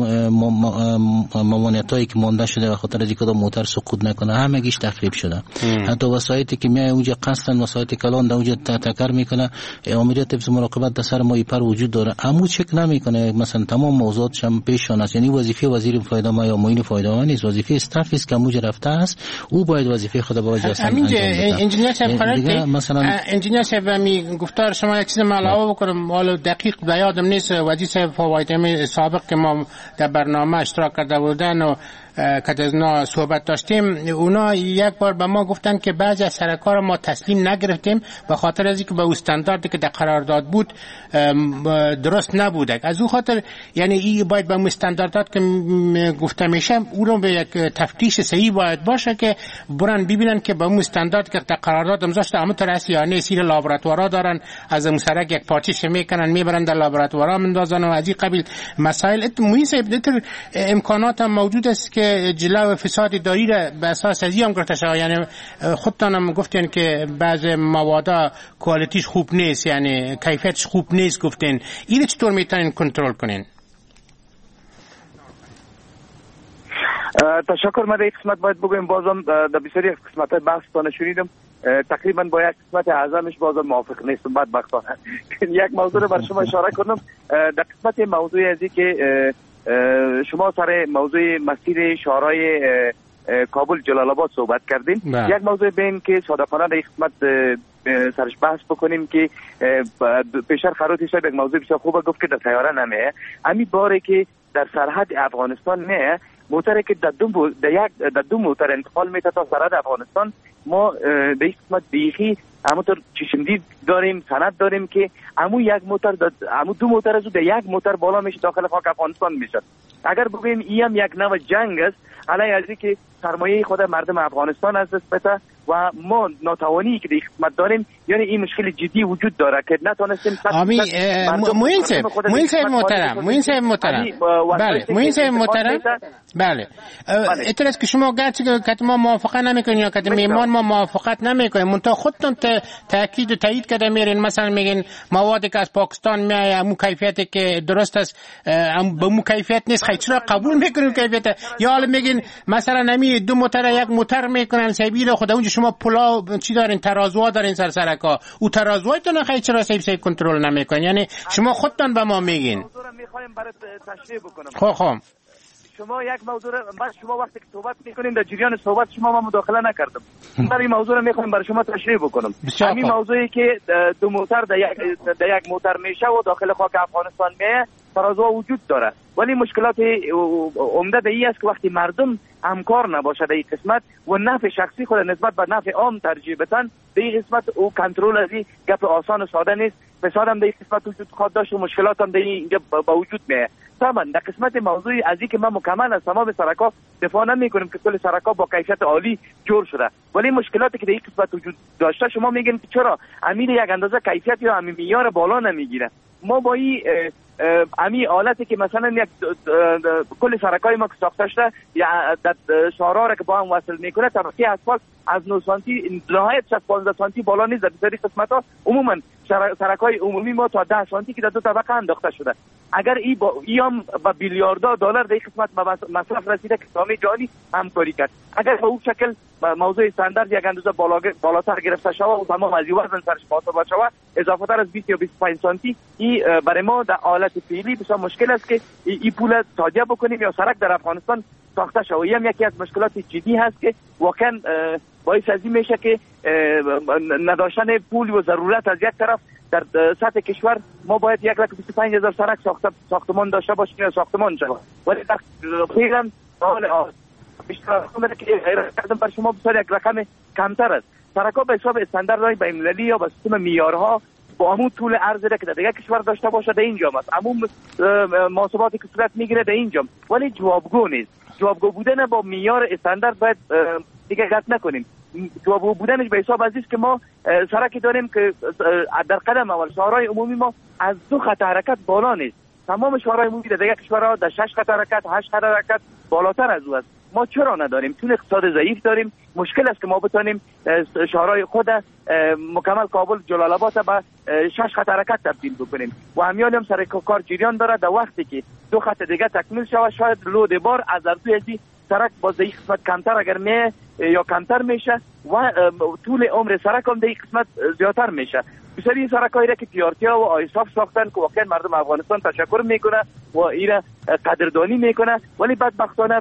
ممانعتایی که مانده شده و خاطر از اینکه موتر سقوط نکنه همگیش تخریب شده. حتی وسایلی که میای اونجا قصدن وسایل کلان در اونجا تکر میکنه، امریت حفظ مراقبت در سر مای پر وجود داره اما چک نمیکنه. مثلا تمام موضوعاتش هم پیششان است، یعنی وظیفه وزیر فایده ما یا معین فایده ما نیست، وظیفه استاف است که اونجا رفته است او باید وظیفه خود به وجه انجام بده. انجینیر صاحب مثلا انجینیر صاحب می گفتار شما یک چیز علاوه بکنم، حالا دقیق یادم نیست وزیر صاحب فوایدم سابق که ما در برنامه اشتراک کرده بودن و که از اونا صحبت داشتیم، اونا یک بار به ما گفتن که بعضی از سرک‌ها را ما تسلیم نگرفتیم به خاطر از اینکه به اون استانداردی که در قرارداد بود درست نبوده. از اون خاطر یعنی این باید به اون استانداردات که گفته میشه او رو به یک تفتیش صحیح باید باشه که برن ببینن که به اون استاندارد که در قرارداد امضا شده همونطور است یا نه. سیر لابراتوارا دارن، از اون سرک یک پارچش میکنن میبرن در لابراتوارا مندازن و از این قبیل مسائل. امکانات هم موجود است که جلو فساد داری را به اساس ازی هم گرفته شود. یعنی خودتان هم گفتین که بعض موادا کوالیتیش خوب نیست، یعنی کیفیتش خوب نیست گفتین. اینو چطور میتونین کنترل کنین؟ تشکر. من در قسمت باید بگویم بازم در بسیاری قسمت های بحث تانه شنیدم، تقریبا با یک قسمت اعظمش بازم موافق نیستم بدبختانه. یک موضوع رو بر شما اشاره کنم. در قسمت موضوع ازی که شما سر موضوع مسیر شهرهای کابل جلال آباد صحبت کردیم، یک موضوع بین که صادقانه در قسمت سرش بحث بکنیم که پیشتر خروتی صاحب یک موضوع بسیار خوبه گفت که در طیاره نمیه. امی باره که در سرحد افغانستان میه موتره که در دو موتر انتقال میته تا سرحد افغانستان. ما در این قسمت بیخی همونطور چشمدید داریم، سند داریم که امو دو موتر از در یک موتر بالا میشه داخل خاک افغانستان میشه. اگر بگویم این هم یک نوع جنگ است علیه از که سرمایه خود مردم افغانستان از دست بده و ما ناتوانی که در قسمت داریم، یعنی این مشکل جدی وجود داره که نتونستیم موین صاحب محترم بله اعتراض که شما گرچه که ما موافقت نمیکنیم یا که میمان ما موافقت نمیکنیم، منتها خودتون تاکید و تایید کرده میرین، مثلا میگین موادی که از پاکستان میایه همون کیفیتی که درست است به همون کیفیت نیست، خیلی چرا قبول میکنیم کیفیت؟ یا حالا میگین مثلا نمی دو موتر یک موتر میکنن سیبیل خود اونجا شما پلا چی دارین، ترازوها دارین سرکا، او ترازوهایتون خیلی چرا سیب کنترل نمیکنین؟ یعنی شما خودتون به ما میگین. میخوایم برات تشریح بکنم. خب شما یک موضوع بعد شما وقتی که صحبت میکنین در جریان صحبت شما ما مداخله نکردم. من این موضوع رو میخوام برای شما تشریح بکنم. همین موضوعی که دو موتر در یک موتر میشه و داخل خاک افغانستان میه ترازو وجود داره، ولی مشکلات عمده در این است که وقتی مردم همکار نباشه در این قسمت و نفع شخصی خود نسبت به نفع عام ترجیح بدن، در این قسمت او کنترل از این گپ آسان و ساده نیست. فساد هم در این قسمت وجود خواهد داشت و مشکلات هم در این با وجود میه. تمام در قسمت موضوعی از این که ما مکمل از تمام سرکا دفاع نمی‌کنیم که کل سرکا با کیفیت عالی جور شده، ولی مشکلاتی که در این قسمت وجود داشته شما میگین که چرا امیر یک اندازه کیفیت یا امیر معیار بالا نمیگیره. ما با این امی حالتی که مثلا یک کل سرکای ما که ساخته شده یا شهرها را که با هم وصل میکنه طبقه اسفالت از 9 سانتی نهایت 15 سانتی بالا نیست. در بسیاری قسمت‌ها عموما سرکای عمومی ما تا 10 سانتی که در دو طبقه انداخته شده. اگر ای هم با بیلیاردها دلار در این قسمت مصرف رسیده که جامعه جهانی همکاری کرد. اگر به اون شکل موضوع استاندارد یک اندازه بالاتر گرفته شود و تمام از وزن سرش محاسبه شود اضافه تر از 20 یا 25 سانتی، این برای ما در حالت فعلی بسیار مشکل است که این پول تادیه بکنیم یا سرک در افغانستان ساخته شود. این هم یکی از مشکلات جدی هست که واقعا باعث از این میشه که نداشتن پول و ضرورت از یک طرف در سطح کشور ما باید 1,25,000 سرک ساختمان داشته باشیم یا ساختمان شود، ولی فعلا حال بیشتر که غیر کردن بر شما بسیار یک رقم کمتر است. سرک‌ها به حساب استانداردهای بین‌المللی یا به سیستم معیارها با همون طول عرض که در دیگه کشور داشته باشه در اینجا است، همون محاسباتی که صورت میگیره در اینجا، ولی جوابگو نیست. جوابگو بودن با معیار استاندارد باید دیگه قطع نکنیم. جوابگو بودنش به حساب از است که ما سرکی داریم که در قدم اول شهرهای عمومی ما از 2 خط حرکت بالا نیست. تمام شهرهای عمومی در دیگه کشورها در 6 خط حرکت 8 خط حرکت بالاتر از او است. ما چرا نداریم؟ چون اقتصاد ضعیف داریم. مشکل است که ما بتونیم شهرهای خود مکمل کابل جلال آباد به 6 خط حرکت تبدیل بکنیم و همیان هم سر کار جریان داره. در وقتی که 2 خط دیگه تکمیل شود شاید لود بار از ارزوی سرک با این قسمت کمتر اگر می یا کمتر میشه و طول عمر سرک هم در این قسمت زیادتر میشه. بسیاری سرکایی را که پیارتیا و آیساف ساختن که واقعا مردم افغانستان تشکر میکنه و اینا قدردانی میکنه، ولی بدبختانه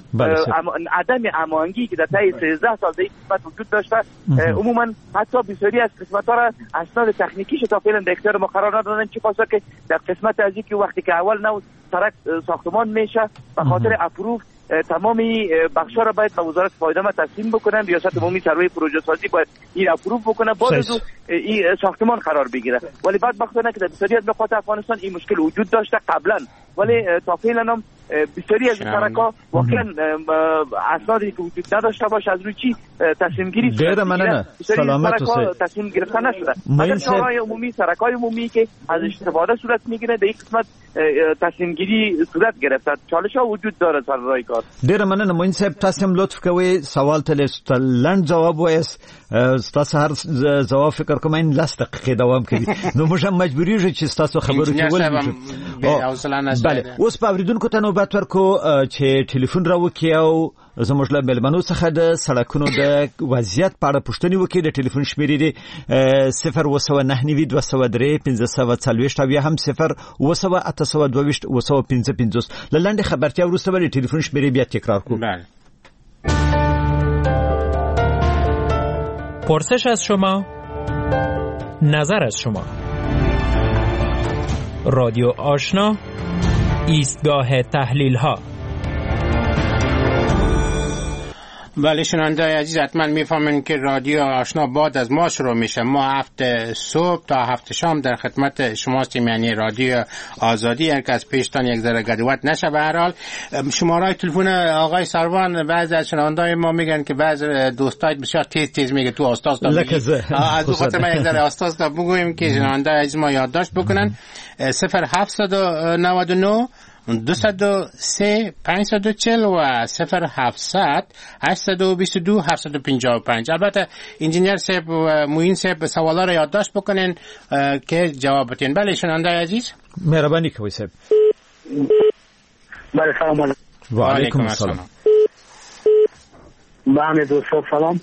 عدم هماهنگی که در طی 13 سال در این قسمت وجود داشته عموما حتی بسیاری از قسمت‌ها را اسناد تکنیکیش تا فعلا در اختیار ما قرار ندادن، چه خاصه که در قسمت از اینکه وقتی که اول نو سرک ساختمان میشه به خاطر اپروف تمامی بخش‌ها را باید به وزارت پایدارمند تسلیم بکنن. ریاست عمومی سروی پروژه سازی باید این اپروو بکنه، بعد از این ساختمان قرار بگیره. ولی بدبختانه که در بسیاری از نقاط افغانستان این مشکل وجود داشته قبلا، ولی تا فعلا هم بسیاری از سرک‌ها واقعا اسنادی که وجود نداشته باشه از روی چی تصمیم گیری سلامت تصمیم گرفته نشده. مثلا شورای عمومی، سرک‌های عمومی که از استفاده صورت میگیره در این قسمت تصمیم گیری صورت گرفته. چالش‌ها وجود داره سر راه کار. ډیره مننه موین صاحب، تاسو هم لطف کوئ سوال ته لند جواب وایس. تاسو هر جواب فکر کوم این لاست دقیقې دوام کوي. نو موږ هم مجبوری یو چې تاسو خبرو کې ولې. بله، اوس په اوریدونکو ته نوبت ورکو چې ټلیفون راوکړي او زموږ له مېلمنو څخه د سړکونو د وضعیت په اړه پوښتنې وکړي. د ټلیفون شمیرې دی 029921540 او یا هم 0802822 له لنډې خبرتیا وروسته به د ټلیفون شمیرې بیا تکرار کړو. پرسش از شما، نظر از شما. رادیو آشنا، ایستگاه تحلیل ها. بله شنونده عزیز، حتما میفهمین که رادیو آشنا بعد از ما شروع میشه. ما 7 صبح تا 7 شام در خدمت شما هستیم، یعنی رادیو آزادی. هر کس پیشتان یک ذره گدوت نشه. به هر حال شماره تلفن آقای سروان، بعضی از شنوندای ما میگن که بعضی دوستای بسیار تیز میگه تو استاد از دو خاطر من یک ذره استاد بگویم که شنونده عزیز ما یادداشت بکنن. 0799 203 540 و 0700 822 755. البته انجینیر صاحب و معین صاحب سوالا را یادداشت بکنین که جواب بدین. بله شنونده عزیز، مهربانی کوي صاحب. بله سلام علیکم. و علیکم السلام. بله دوستان سلام.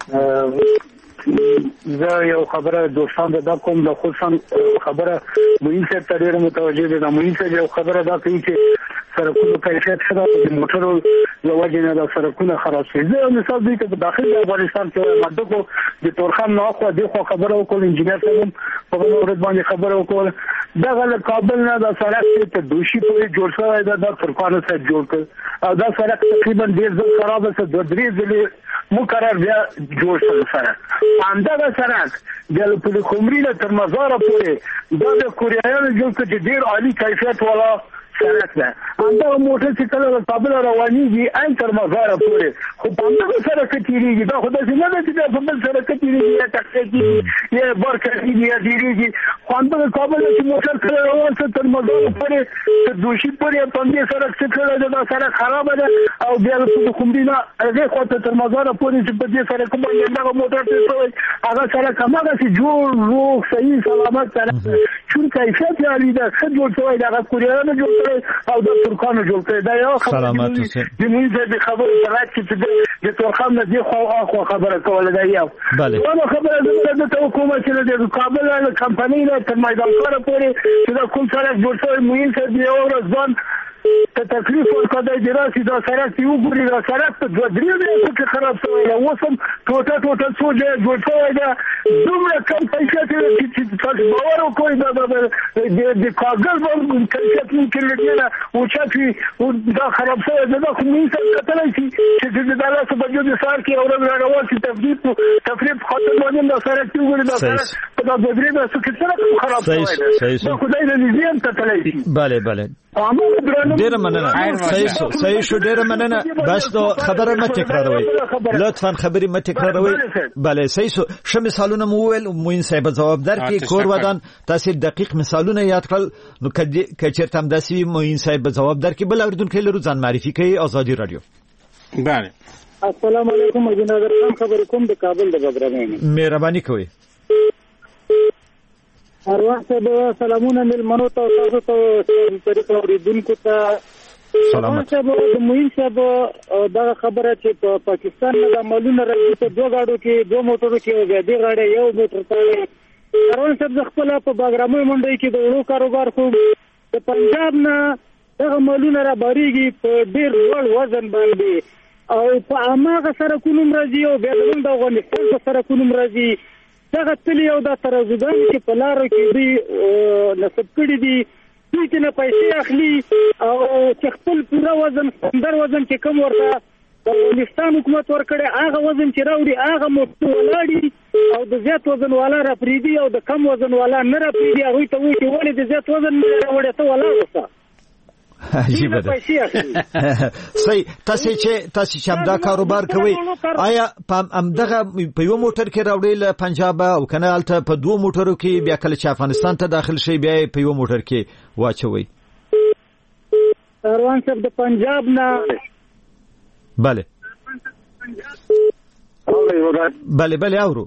زه یو خبره دوستان ته دا کوم، د خصوصا خبره معین صاحب ته ډېره متوجه دي. معین صاحب یو خبره دا کوي چې سرکونو کیفیت ښه ده، د موټرو له وجې نه د سرکونه خراب شوي. زه یو مثال دی که په داخل افغانستان کې مدکو د تورخم نه اخوا دېخوا خبره وکړل، انجینر صاحب په بله ورځ باندې خبره وکړل. دغه له کابل نه دا سړک چې تر دوشي پورې جوړ شوی ده، دا ترکانو صاحب جوړ کړ او دا سړک تقریبا ډېر ځل خرابه شو، 2-3 ځلې مقرر بیا جوړ شو سړک. همدغه سړک د پل خمري نه تر مزاره پورې دا د کوریایانو جوړ کړ چې ډېر عالي کیفیت والا سړک ده. همدغه موټر چې کله له کابل روانېږي ان تر مزاره پورې، خو په همدغه سړک تېرېږي. دا خو داسې نه ده چې دا په بل سړک تېرېږي یا ټکسی کېږي یا بار کېږي یا تېرېږي. خو همدغه کابل نه چې موټر کله روان شو تر مزاره پورې تر دوشي پورې په همدې سړک څه کړی ده، دا سړک خرابه ده. او بیا د پل خمري نه هغې خوا ته تر مزاره پورې چې په دې سړک باندې همدغه موټر تېر شوی، هغه سړک هماغسې جوړ روغ صحیح سلامت سړک ده، چون کیفیت یې عالي ده، ښه جوړ شوی ده. هغه کوریایانو جوړ کړی او د ترکانو جوړ کړی. دا یو خبره د موږ د خبرو په راځي چې د ترکان نه دی خو خبره کوله. دا یو نو خبره د حکومت چې د کابل له کمپنۍ نه تر میدان کار پورې چې دا کوم سړک جوړ شوی موین څه دی او ځان ته تکلیف ورکړی دی راسي دا سړک چې وګوري، دا سړک په 2-3 ځایو کې خراب شوی دی. اوس هم ټوټه څو ځایه جوړ شوی دی، دومره کم کیفیت چې تاسو باور وکړئ د کاغذ باندې کیفیت ممکن له دې نه اوچت وي، دا خراب شوی دی. دا خو موږ کتلی شي چې د 10 بجو د سهار کې اورم راروان چې تفریح په خاطر باندې دا سړک چې وګوري دا سړک په 2-3 ځایو کې څنګه خراب شوی دی. دا خدای دې دې هم کتلی شي. بله ډیره مننه. صحیح شو، ډیره مننه. بس نو خبره مه تکراروئ، لطفا خبرې مه تکراروئ. بله صحیح شو. ښه مثالونه مو وویل، موین صاحب ځواب درکړي. کور ودان تاسې دقیق مثالونه یاد کړل. نو که چېرته همداسې وي موین صاحب ځواب درکړي. بل اورېدونکی لرو، ځان معرفي کوي. ازادي راډیو. بله السلام علیکم. جناب خبرې کوم د کابل د بګرامین. مهرباني کوئ. ارواح صاحب سلامونه ملمنو ته تاسو ته طریقه اوریدونکو ته سلام. صاحب د موین صاحب دا خبره چې په پاکستان نه د عملونه راځي په 2 غاډو کې 2 موټرو کې بیا دې غاډه یو موټر ته ارواح صاحب خپل په باګرامي منډي کې د وړو کاروبار کوم د پنجاب نه د عملونه را باریږي په ډېر لوړ وزن باندې او په هغه سره کوم راځي او بیا د افغانستان سره کوم راځي. دغه تلی او د ترازوګان چې په لارو کې دی نسب کړي دي دوی ته نه پیسې اخلي او چې خپل پوره وزن در وزن چې کوم ورته د افغانستان حکومت ورکړي هغه وزن چې راوړي هغه موټر ولاړي او د زیات وزن والا را پریدي او د کم وزن والا نه را پریدي هغه ته وایي چې ولې د زیات وزن نه راوړي ته ولاړ وسه عجیب ده صحیح تاسو چې همدا کاروبار کوي آیا همدغه په یو موټر کې راوړي له پنجاب او کنه الته په دوه موټرو کې بیا کله چې افغانستان ته داخل شي بیا په یو موټر کې واچوي روان صاحب د پنجاب نه بله بله اورو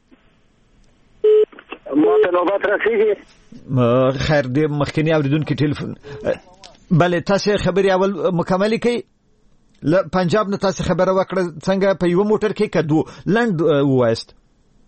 ما ته نوبت رسیږي خیر دې مخکنی اوریدونکو ټلیفون بله تاسو خبري اول مکمل کړئ ل پنجاب نه تاسو خبره وکړه څنګه په یو موټر کې کدو لند وایست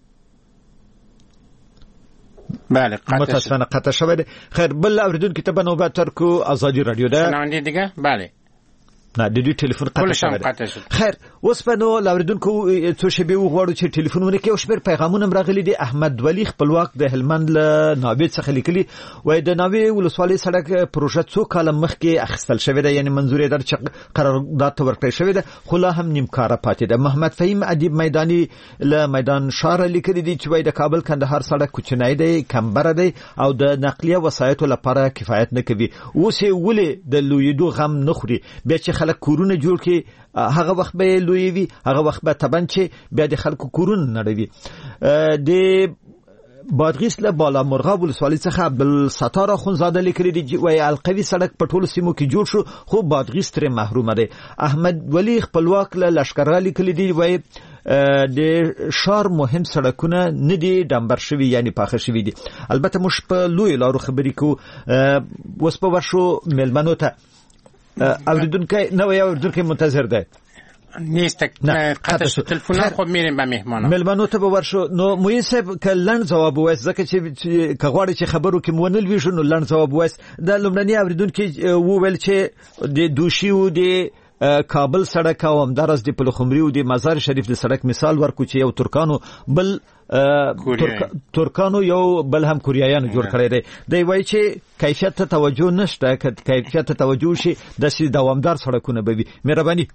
بله متاسفانه قطع شوی خیر بل اوریدونکو ته نوبت ترکو ازادي رادیو ده نه دیگه بله نه د دې ټلیفون قطع شوی خیر اوس په نو لاوریدونکو څو شی به وغواړو چې ټلیفونونه کې او شمیر پیغامونه راغلي دي احمد ولی خپلواک د هلمند له ناوې څخه لیکلي وای د ناوې ولسوالۍ سړک پروژه څو کال مخکې اخیستل شوې ده یعنی منځوري در چې قرارداد ورکړی شوی ده خو لا هم نیمکاره پاتې ده محمد فهیم ادیب میدانی له میدان شار لیکلي دي چې وای د کابل کندهار سړک کوچنی دی کمبره دی او د نقلیه وسایطو لپاره کفایت نه کوي اوس ولې د لویدو غم نه خوري بیا چې خلک کورونه جوړ کړي هغه وخت به لوی وي هغه وخت به تبن چې بیا د خلکو کورونه نړوي د بادغیس له بالا مرغاب ولسوالۍ څخه عبدالستار اخونزاده لیکلي دي وای القوي سړک په ټولو سیمو کې جوړ شو خو بادغیس ترې محروم دی احمد ولی خپلواک له لشکره لیکلي دي وای د شار مهم سړکونه نه دي ډمبر شوی یعنی پاخه شوی دي البته مش په لوی لارو خبرې کو وس په ورشو ملمنو ته اوریدونکو نو یو اوریدونکو منتظر ده نیست قطع شد تلفن خب میریم به مهمانا ملمنو ته به ورشو نو مویسب که لند جواب وایست ځکه چې کغواړي چې خبرو کې مونل ویژن نو لند جواب وایست د لومړنی اوریدونکو وویل چې د دوشي او د کابل سړک او همدارس د پلخمري او د مزار شریف د سړک مثال ورکو چې یو ترکانو بل ترکانو یو بل هم کوریایانو جوړ کړی دی دی وایي چې کیفیت ته توجه نشته کیفیت ته توجه شي د دوامدار سړکونه به وي مهرباني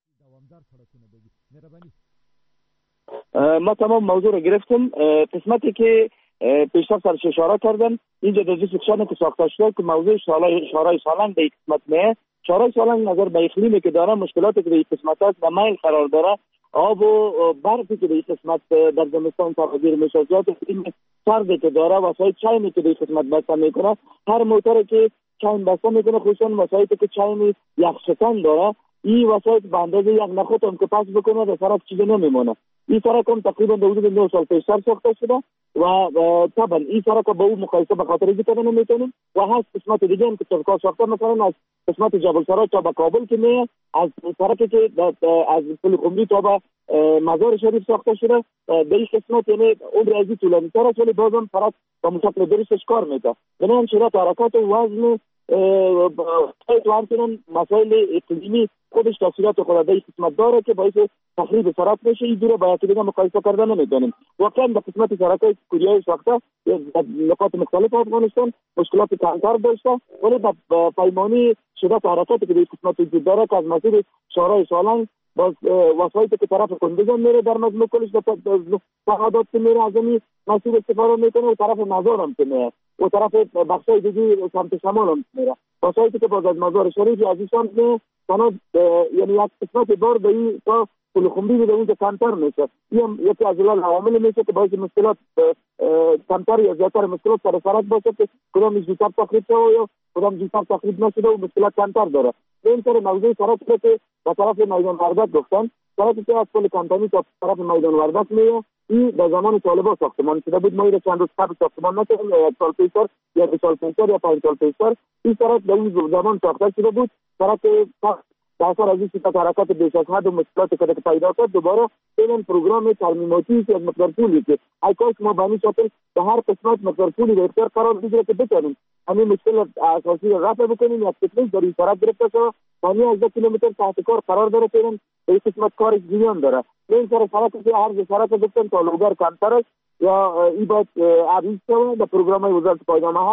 ما تمام موضوع رو گرفتم قسمتی که پیشتر سرش اشاره کردن اینجا در جس اکشانی که ساخته شده که موضوع شارای سالنگ در قسمت نه شارای سالنگ نظر به اقلیمی که داره مشکلاتی که در قسمت هست و میل قرار داره آب و برفی که در قسمت در زمستان تغییر میشه زیاد این سردی که داره وسایل چاینی که در قسمت بسته میکنه هر موتر که چاین بسته میکنه خصوصا وسایلی که چاین یخشکن داره این وسایل به اندازه یک نخود هم که پس بکنه در طرف چیزی نمیمونه این سرک هم تقریبا در حدود 9 سال پیشتر ساخته شده و طبعا این سرک با اون مقایسه به خاطر اینکه نمیتونیم و هست قسمت دیگه هم که ترکا ساخته مثلا از قسمت جبل سرای تا به کابل که میه از سرکی که از پلخمری تا به مزار شریف ساخته شده به این قسمت یعنی عمر ازی طولانی تر است ولی بازم سرک با مشکل درستش کار میده یعنی هم شده حرکات و وزن تو همچنان مسائل اقلیمی خودش تاثیرات خود در قسمت داره که باعث تخریب سرک میشه این دوره با یکی دیگه مقایسه کردن نمیتونیم واقعا به قسمت سرک‌های کوریایی ساخته در نقاط مختلف افغانستان مشکلات کمتر داشته ولی با پیمانی شدت حرکاتی که در قسمت وجود داره که از مسیر شارای سالنگ باز وسایلی که طرف کندوزان میره در مجموع کلش فقادات که میره از این مسیر استفاده میکنه و طرف مزار هم که میره و طرف بخشای دیگه سمت شمال هم میره وسایلی که باز از مزار شریف از این سمت میره یعنی یک قسمت بار به این تا پلخمری به اونجا کمتر میشه این یکی از عوامل میشه که باعث مشکلات کمتر یا زیادتر مشکلات سر سرک باشه که کدام زودتر تخریب شده یا کدام زودتر تخریب نشده و مشکلات کمتر داره به این طور موضوع سرک که به طرف میدان وردک گفتن سرکی که از پل کمپانی تا طرف میدان وردک میه این در زمان طالبا ساختمان شده بود ما این چند روز قبل ساختمان نکردیم یا یک سال پیشتر یا 2 سال پیشتر یا 5 سال پیشتر این سرک در اون زمان ساخته شده بود سرک تاثیر از این شدت حرکت بیش از حد و مشکلات که پیدا کرد دوباره این پروگرام ترمیماتی که از مقدار پولی که ای کاش ما به این شکل به هر قسمت مقدار پولی در اختیار قرار بگیره که بتونیم همین مشکل اساسی را رفع بکنیم یک قسمت در این سرک گرفته شده 18 کیلومتر تحت کار قرار داره که این قسمت کارش دیگه داره این سرک که عرض سرک گفتن تا لوگر کمتر است یا این باید عریض شده در پروگرام وزارت پایدامه هست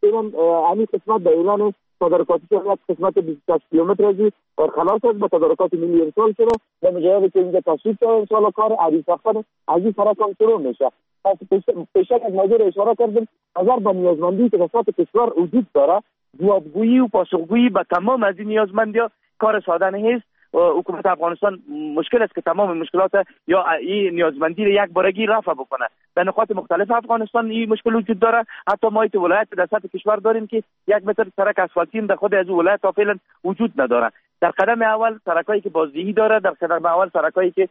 فعلا همین قسمت به اعلان تدارکاتی شد، قسمت 26 کیلومتر ازی خلاص شد به تدارکات ملی ارسال شده و مجرد که اینجا تصویب شد انشاءالله کار عریض ساختن از این طرف هم شروع میشه. پس پیشک از موضوع اشاره کردیم نظر به نیازمندی که وسط کشور وجود داره، جوابگویی و پاسخگویی به تمام از این نیازمندی‌ها کار ساده نیست. حکومت افغانستان مشکل است که تمام مشکلات یا این نیازمندی را یک بارگی رفع بکنه. در نقاط مختلف افغانستان این مشکل وجود داره. حتی ما ایت ولایت در سطح کشور داریم که 1 متر سرک اسفالتی در خود از ولایت تا فعلا وجود نداره. در قدم اول سرکایی که بازدهی داره، در قدم اول سرکایی که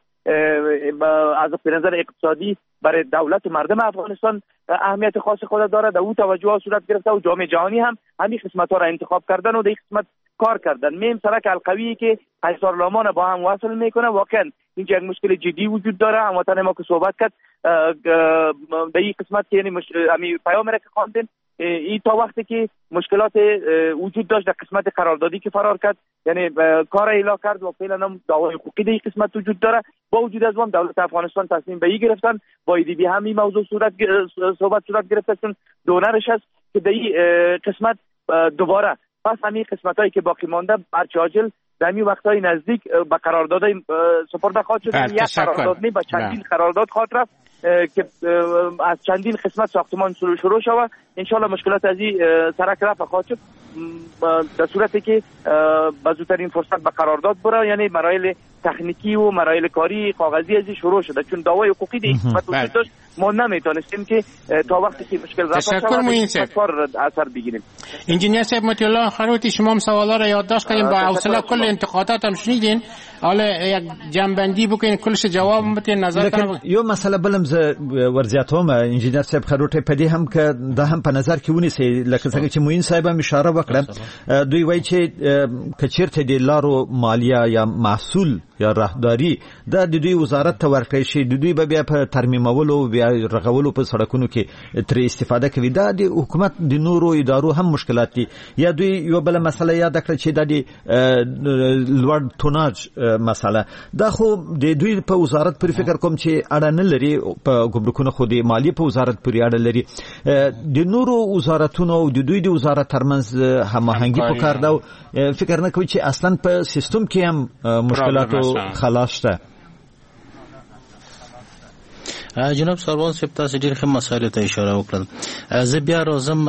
از نظر اقتصادی برای دولت و مردم افغانستان اهمیت خاص خود داره، در او توجه صورت گرفته و جامعه جهانی هم همین قسمت ها را انتخاب کردن و در این قسمت کار کردن. میم سرک القویی که قیصر لامان با هم وصل میکنه، واقعا اینجا یک مشکل جدی وجود داره. هموطن ما که صحبت کرد در این قسمت که یعنی همین پیام را که خواندین، این تا وقتی که مشکلات وجود داشت در قسمت قراردادی که فرار کرد، یعنی کار اعلام کرد و فعلا هم دعوای حقوقی در این قسمت وجود داره. با وجود از اون دولت افغانستان تصمیم به این گرفتن با ایدیبی همین موضوع صحبت صورت گرفته، چون دونرش است که در این قسمت دوباره پس همین قسمتایی که باقی مانده برچاجل در این وقتای نزدیک به قراردادهای سپرده خواهد شد. یک قرارداد نه، به چندین قرارداد خواهد رفت که از چندین قسمت ساختمان شروع شود. انشالله مشکلات از این سرک رفع خواهد شد در صورتی که به زودترین فرصت به قرارداد بره، یعنی مراحل تکنیکی و مراحل کاری کاغذی ازی شروع شده، چون دعوای حقوقی در این قسمت وجود داشت. ما نمیتونستیم که تا وقتی که مشکل رفع شود کار اثر بگیریم. انجینیر صاحب مطیع الله خروتی، شما هم سوالا را یادداشت کردین، با حوصله کل انتقادات هم شنیدین. حالا یک جنبندی بکنین، کلش جواب بدین، نظرتون. یو مسئله بلم ز ورزیاتوم انجینیر صاحب خروتی پدې هم که د هم په نظر کې ونیسي، لکه څنګه چې موین صاحب هم اشاره وکړه، دوی وایي چې کچیرته د لارو مالیه یا محصول یا راهداري د دوی وزارت ته ورکړی شي، د دوی به بیا په ترمیمولو بیا رغولو په سړکونو کې ترې استفاده کوي. دا د حکومت د نورو ادارو هم مشکلات دي. یا دوی یو بل مسله یاد کړه چې د لوړ توناج مسله، دا خو د دوی په وزارت پر فکر کوم چې اړه نه لري، په ګمرکونو خو د مالیې په وزارت پورې اړه لري. د نورو وزارتونو او د دوی د وزارت ترمنځ هماهنګي پکار ده. فکر نه کوي چې اصلا په سیستم کې هم مشکلاتو خلاص شته. جناب سروان صاحب تاسو ډېر ښه مسایل ته اشاره وکړل. زه بیا راځم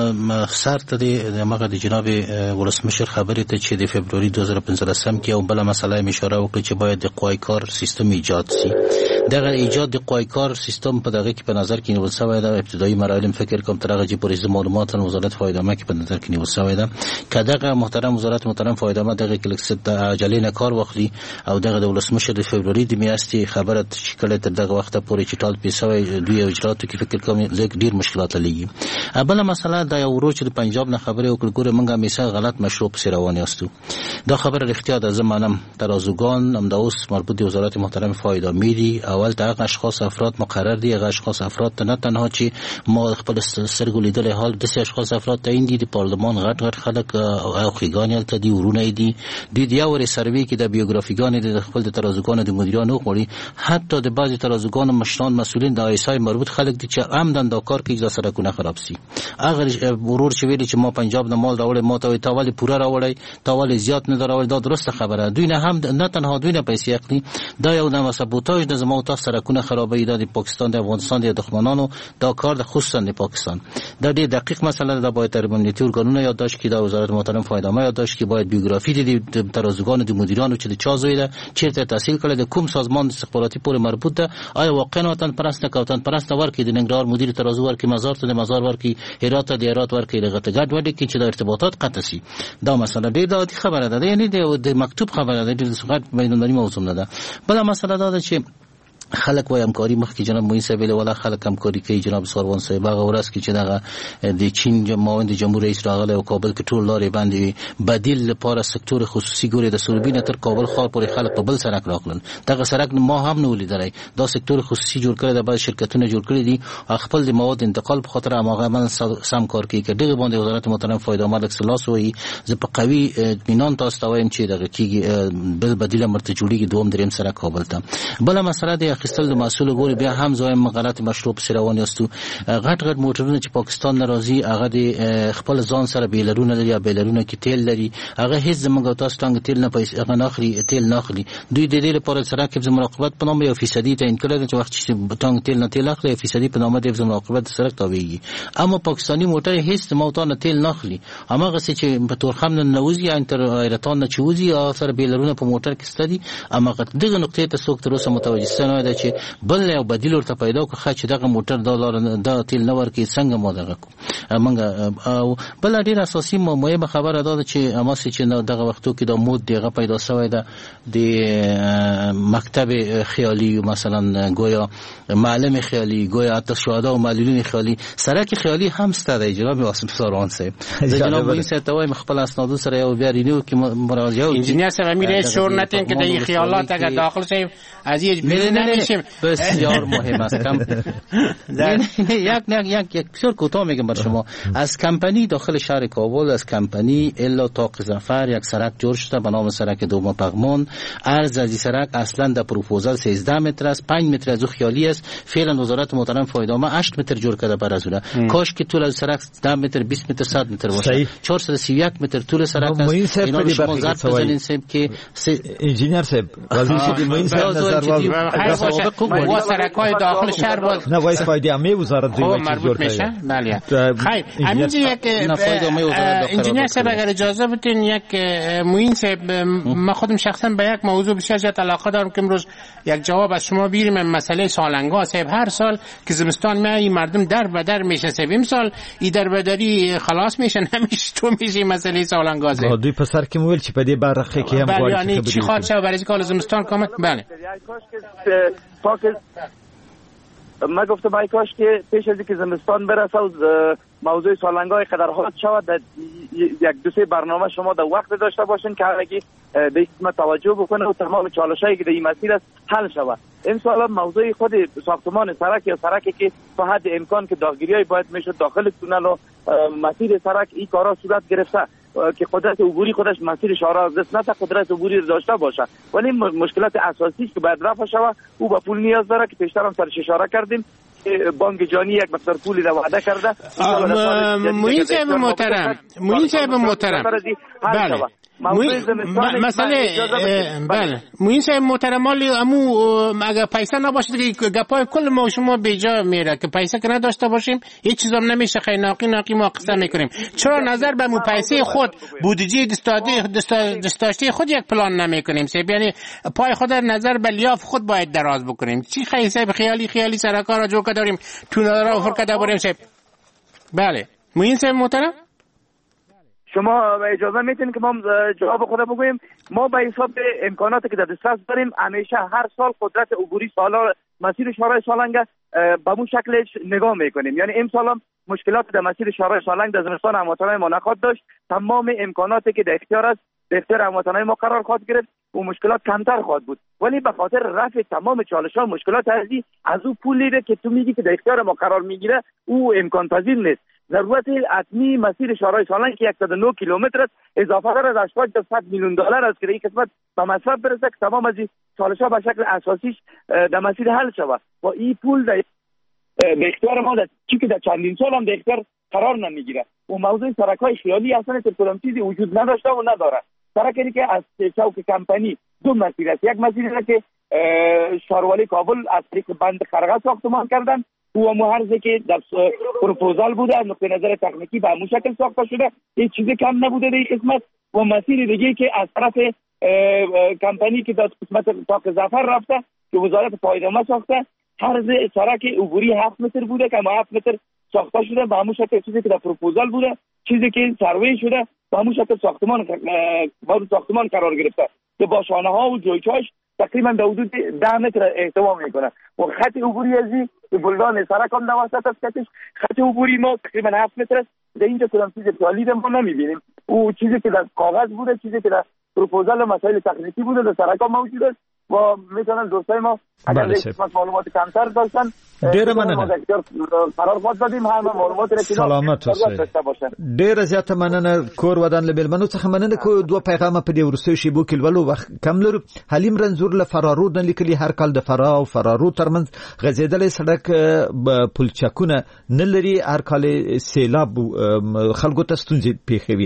سر ته د مغه د جناب ولسمشر خبرې ته چې د فبروري 2015 کې او بل مسله اشاره وکړه چې باید د قوای کار سیستم ایجاد شي. دغه ایجاد د قوای کار سیستم په دغه کې په نظر کې نیول شوی ده. ابتدایي مراحل فکر کوم ترغه چې پولیس معلومات وزارت فایدهمه کې په نظر کې نیول شوی ده. کداغه محترم وزارت محترم فایدهمه دغه کې لکه عجله نه کار واخلي او دغه د ولسمشر د فبروري د میاشتې خبره چې کله تر دغه وخت پورې چې ټال پیسوي دوی اجراتو کې فکر کوم زګ ډیر مشکلات لګي. بل مسله دا یو ورو چې د پنجاب نه خبره وکړه، ګوره موږ همیشه غلط مشروع په روان یاستو. دا خبره اختیار د زمانم ترازوگان هم د اوس مربوط د وزارت محترم فایده میری اول ته اشخاص افراد مقرر دي. هغه اشخاص افراد ته نه تنها چې ما خپل سرګو لیدل حال د اشخاص افراد تعیین دي، د پارلمان غټ خلک او خیګان ته دي ورونه دي د یو سروي کې د بیوګرافیګان د خپل د ترازوګان د مدیرانو غوړي، حتی د بعضی ترازوګان مشران مسئولین د ایسای مربوط خلک دي چې عمدن دا کار کوي چې سرکونه خراب سي. اگر ورور چې ویلي چې ما پنجاب نه مال راوړی، ما ته تاول پوره راوړی، تاول زیات نه راوړی، دا درسته خبره. دوی نه هم نه تنها دوی نه پیسې اخلي، دا یو نه سبوتاژ د زمو تاسو سرکونه خرابوي. د پاکستان د افغانستان د دښمنانو دا کار د خصوصا د پاکستان دا ډېر دقیق مسله ده. باید تر امنیتي ارګانونو یادداشت کړي، د وزارت محترم فایدهمه یادداشت کړي، باید بیوګرافي د ترازوګانو د مدیرانو چې د چا زوی ده، چیرته تحصیل کړی، د کوم سازمان استخباراتي پورې مربوط ده، آیا واقعا وطن پرست کوتن پرست ورکی د ننګرهار مدیر ترازو ورکی، مزار ته د مزار ورکی، هرات ته د هرات ورکی، لغت ګډ وډی کې چې د ارتباطات قطع سي. دا مسله ډېر عادي خبره ده، یعنی د مکتوب خبره ده، د صحت بین‌المللي موضوع نه ده. بل مسله دا ده چې خلک وای همکاري مخکې جناب موین صاحب ولا خلک همکاري کوي. جناب ساروان صاحب هغه ورځ کې چې دغه د چین معاون جمهور رئیس راغله او کابل کې ټول لارې باندې بدیل لپاره سکتور خصوصي ګوري د سوربین تر کابل خار پورې خلک په بل سرک راغلل. دغه سرک ما هم نه ولیدلای، دا سکتور خصوصي جوړ کړی د بعض شرکتونو جوړ کړی دي خپل د مواد انتقال په خاطر هغه عمل سم کار کوي. کې دغه باندې وزارت محترم فایدهمه اکسلاس وایي زه په قوي اطمینان تاسو ته وایم چې دغه کیږي بل بدیل مرته جوړیږي دوم دریم سرک کابل ته. بل مسله د اخیستل د محصول ګوري بیا هم زایم غلط مشروع په روان یاستو غټ موټرونه چې پاکستان ناراضي هغه د خپل ځان سره بیلرونه لري یا بیلرونه کې تیل لري هغه هیڅ زموږ تاسو څنګه تیل نه پیسې هغه ناخلي تیل ناخلي دوی د دې لپاره سرک د مراقبت په نامه یو فیصدي تعیین کړل چې وخت چې ټانګ تیل نه تیل اخلي فیصدي په نامه د مراقبت سرک تابعي اما پاکستانی موټر هیڅ موتان تیل ناخلي همغه چې په تورخم نه نوځي یا انټر ایرتان نه چوزي او سره بیلرونه په موټر کې ستدي اما دغه نقطې ته څوک تر اوسه متوجه نه دی چې بل یو بدیل ورته پیدا کړي چې دغه موټر د تیل نه ورکي څنګه مودغه کو موږ او بل ډیر اساسي مهمه خبره ده چې اماسي چې دغه وختو کې د مود دغه پیدا شوی ده د مکتب خیالی مثلا گویا معلم خیالی گویا شهدا و معلولین خیالی سرک خیالی هم ستاره جناب واسم ساروان صاحب جناب این ستوای مخبل اسناد سره یو بیارینو که مراجعه انجینیر صاحب میره شور نتین که در خیالات اگر داخل شیم از یه بیرون نمیشیم بسیار مهم است یک بسیار کوتاه میگم بر شما از کمپانی داخل شهر کابل از کمپانی الا طاق ظفر یک سرک جور شده به نام سرک دوم پغمان عرض از این سرک اصلا در پروپوزال 13 متر است 5 متر از او خیالی است فعلا وزارت محترم فایده‌نامه 8 متر جور کرده بر از اون کاش که طول از سرک 10 متر 20 متر 100 متر باشه 431 متر طول سرک است اینا شما ضرب بزنین صاحب که انجینیر صاحب واسه موین صاحب و سرک‌های داخل شهر باز نه وایس فایده‌نامه وزارت مربوط میشه بله خیر همینجا یک انجینیر صاحب اگر اجازه بدین یک موین صاحب من خودم شخصا به یک موضوع بسیار زیاد علاقه دارم که امروز یک جواب از شما بگیریم مسئله سالنگا صاحب هر سال که زمستان میای مردم در به در میشه صاحب امسال ای در بدری خلاص میشن همیشه تو میشی مسئله سالنگا صاحب دوی پسر که مویل چی پدی برخه که هم بله یعنی چی خواهد شد برای کال زمستان کامل بله ما گفتم ای کاش که پیش از اینکه زمستان برسه موضوع سالنگای قدر حالت شود در یک دو سه برنامه شما در وقت داشته باشین که همگی به اسم توجه بکنه و تمام چالشایی که در این مسیر است حل شود. امسال موضوع خود ساختمان سرک یا سرکی که تا حد امکان که داخلیای باید میشد داخل تونل و مسیر سرک این کارا صورت گرفته که قدرت عبوری خودش مسیرش را از دست نده قدرت عبوری داشته باشه ولی مشکلات اساسی که باید رفع شود او به پول نیاز داره که پیشتر هم سرش اشاره کردیم بانک جهانی یک مقدار پولی را وعده کرده موین صاحب محترم بله مسئله بله موین صاحب محترم مالی امو اگر پیسه نباشه که گپای کل ما شما بیجا میره که پیسه که نداشته باشیم هیچ چیز هم نمیشه خیلی ناقی ما قصه میکنیم چرا نظر به مو پیسه خود بودجه دستاشتی خود یک پلان نمیکنیم یعنی پای خود نظر به لیاف خود باید دراز بکنیم چی خیلی صاحب خیالی سرکار را جو که داریم تونل را افر کده بریم صاحب بله موین صاحب محترم شما اجازه میتین که ما جواب خود بگوییم ما به حساب امکاناتی که در دسترس داریم همیشه هر سال قدرت عبوری سالار مسیر شهرهای سالنگ به اون شکلش نگاه میکنیم یعنی امسال هم مشکلات در مسیر شهرهای سالنگ در زمستان هموطنان ما نخواهد داشت تمام امکاناتی که در اختیار است در اختیار هموطنان ما قرار خواهد گرفت و مشکلات کمتر خواهد بود ولی به خاطر رفع تمام چالش‌ها مشکلات از او پولی که تو میگی که در اختیار ما قرار میگیره او امکان پذیر نیست ضرورت حتمی مسیر شهرهای سالنگ که 109 کیلومتر است اضافه در اشتراک در 100 میلیون دلار است که این قسمت به مصرف برسه که تمام از چالش‌ها به شکل اساسیش در مسیر حل شود و این پول در اختیار ما چی که در چندین سال هم در اختیار قرار نمیگیره و موضوع سرک‌های خیالی اصلا کدام چیزی وجود نداشته و نداره سرکی که از چوک کمپانی دو مسیر است یک مسیر است که شهروالی کابل از طریق بند خرقه ساختمان کردن و محرزه که در پروپوزال بوده از نقطه نظر تکنیکی به همون شکل ساخته شده هیچ چیزی کم نبوده در این قسمت و مسیر دیگه که از طرف کمپانی که در قسمت طاق ظفر رفته که وزارت پایدامه ساخته عرض سرک عبوری 7 متر بوده که 7 متر ساخته شده به همون شکل چیزی که در پروپوزال بوده چیزی که سروی شده به همون شکل ساختمان قرار گرفته که با شانه ها و جویچاش تقریبا در حدود 10 متر احتوا میکنه و خط عبوری ازی بلدان سرک هم دواسط است کتش خط عبوری ما تقریبا 7 متر است در اینجا کدام چیز تولید ما نمیبینیم او چیزی که در کاغذ بوده چیزی که در پروپوزال مسائل تکنیکی بوده در سرک ها موجود است و میتونن دوستای ما اگر قسمت معلومات کمتر داشتن ډیر مننه قرار خود دادیم همه معلومات را سلامت اوسئ ډیر زیاته مننه کور ودان له بلمنو څخه مننه کو دوه پیغام په دې ورستو شی بو کلولو وخت کم لرو حلیم رنزور له فرارو د لیکلي هر کال د فرا او فرارو ترمنځ غزیدل سړک پلچکونه نه لري هر کال سیلاب خلکو ته ستونزې پیښوي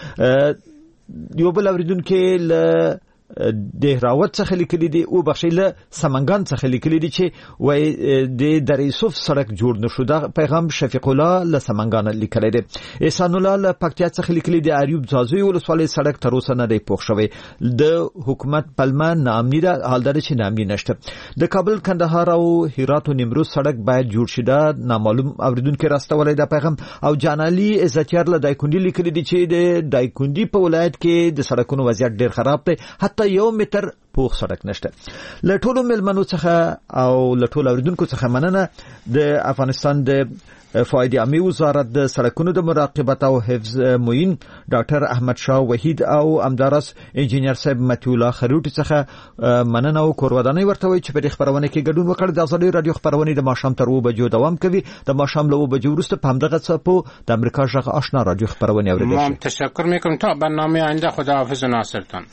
یو بل اوریدونکو له دهراوت څخه لیکلي دي او بخښیله سمنګان څخه لیکلي دي چې وای د دریسوف سړک جوړ نشو دا پیغام شفیق الله له سمنګان لیکلی دی احسان الله له پکتیا څخه لیکلي دي اریوب ځازوی ولسوالۍ سړک تر اوسه نه دی پوښ شوی د حکومت پلمه نامنی ده حال دا چې نامنی نشته د کابل کندهار او هرات او نیمروز سړک باید جوړ شي دا نامعلوم اوریدونکو راستولای دا پیغام او جانالی عزتیار له دایکوندی لیکلي دي چې د دایکوندی په ولایت کې د سړکونو وضعیت ډیر خراب دی حتی یو متر پوخ سړک نشته له ټولو ملمنو څخه او له ټولو اوریدونکو څخه مننه د افغانستان د فایده عامه وزارت د سړکونو د مراقبت او حفظ معین ډاکټر احمد شاه وحید او امدارس انجینیر صاحب متي الله خروټ څخه مننه او کورودانې ورته وي چې په خبرونه کې ګډون وکړ د ازادي رادیو خبرونه د ماښام تر 2 بجو دوام کوي د ماښام له 2 بجو وروسته په همدغه څپو د امریکا ژغ آشنا رادیو خبرونه اوریدل شي تشکر میکنم تا برنامه آینده خداحافظ ناصرتان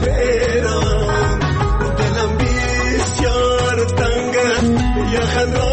خندان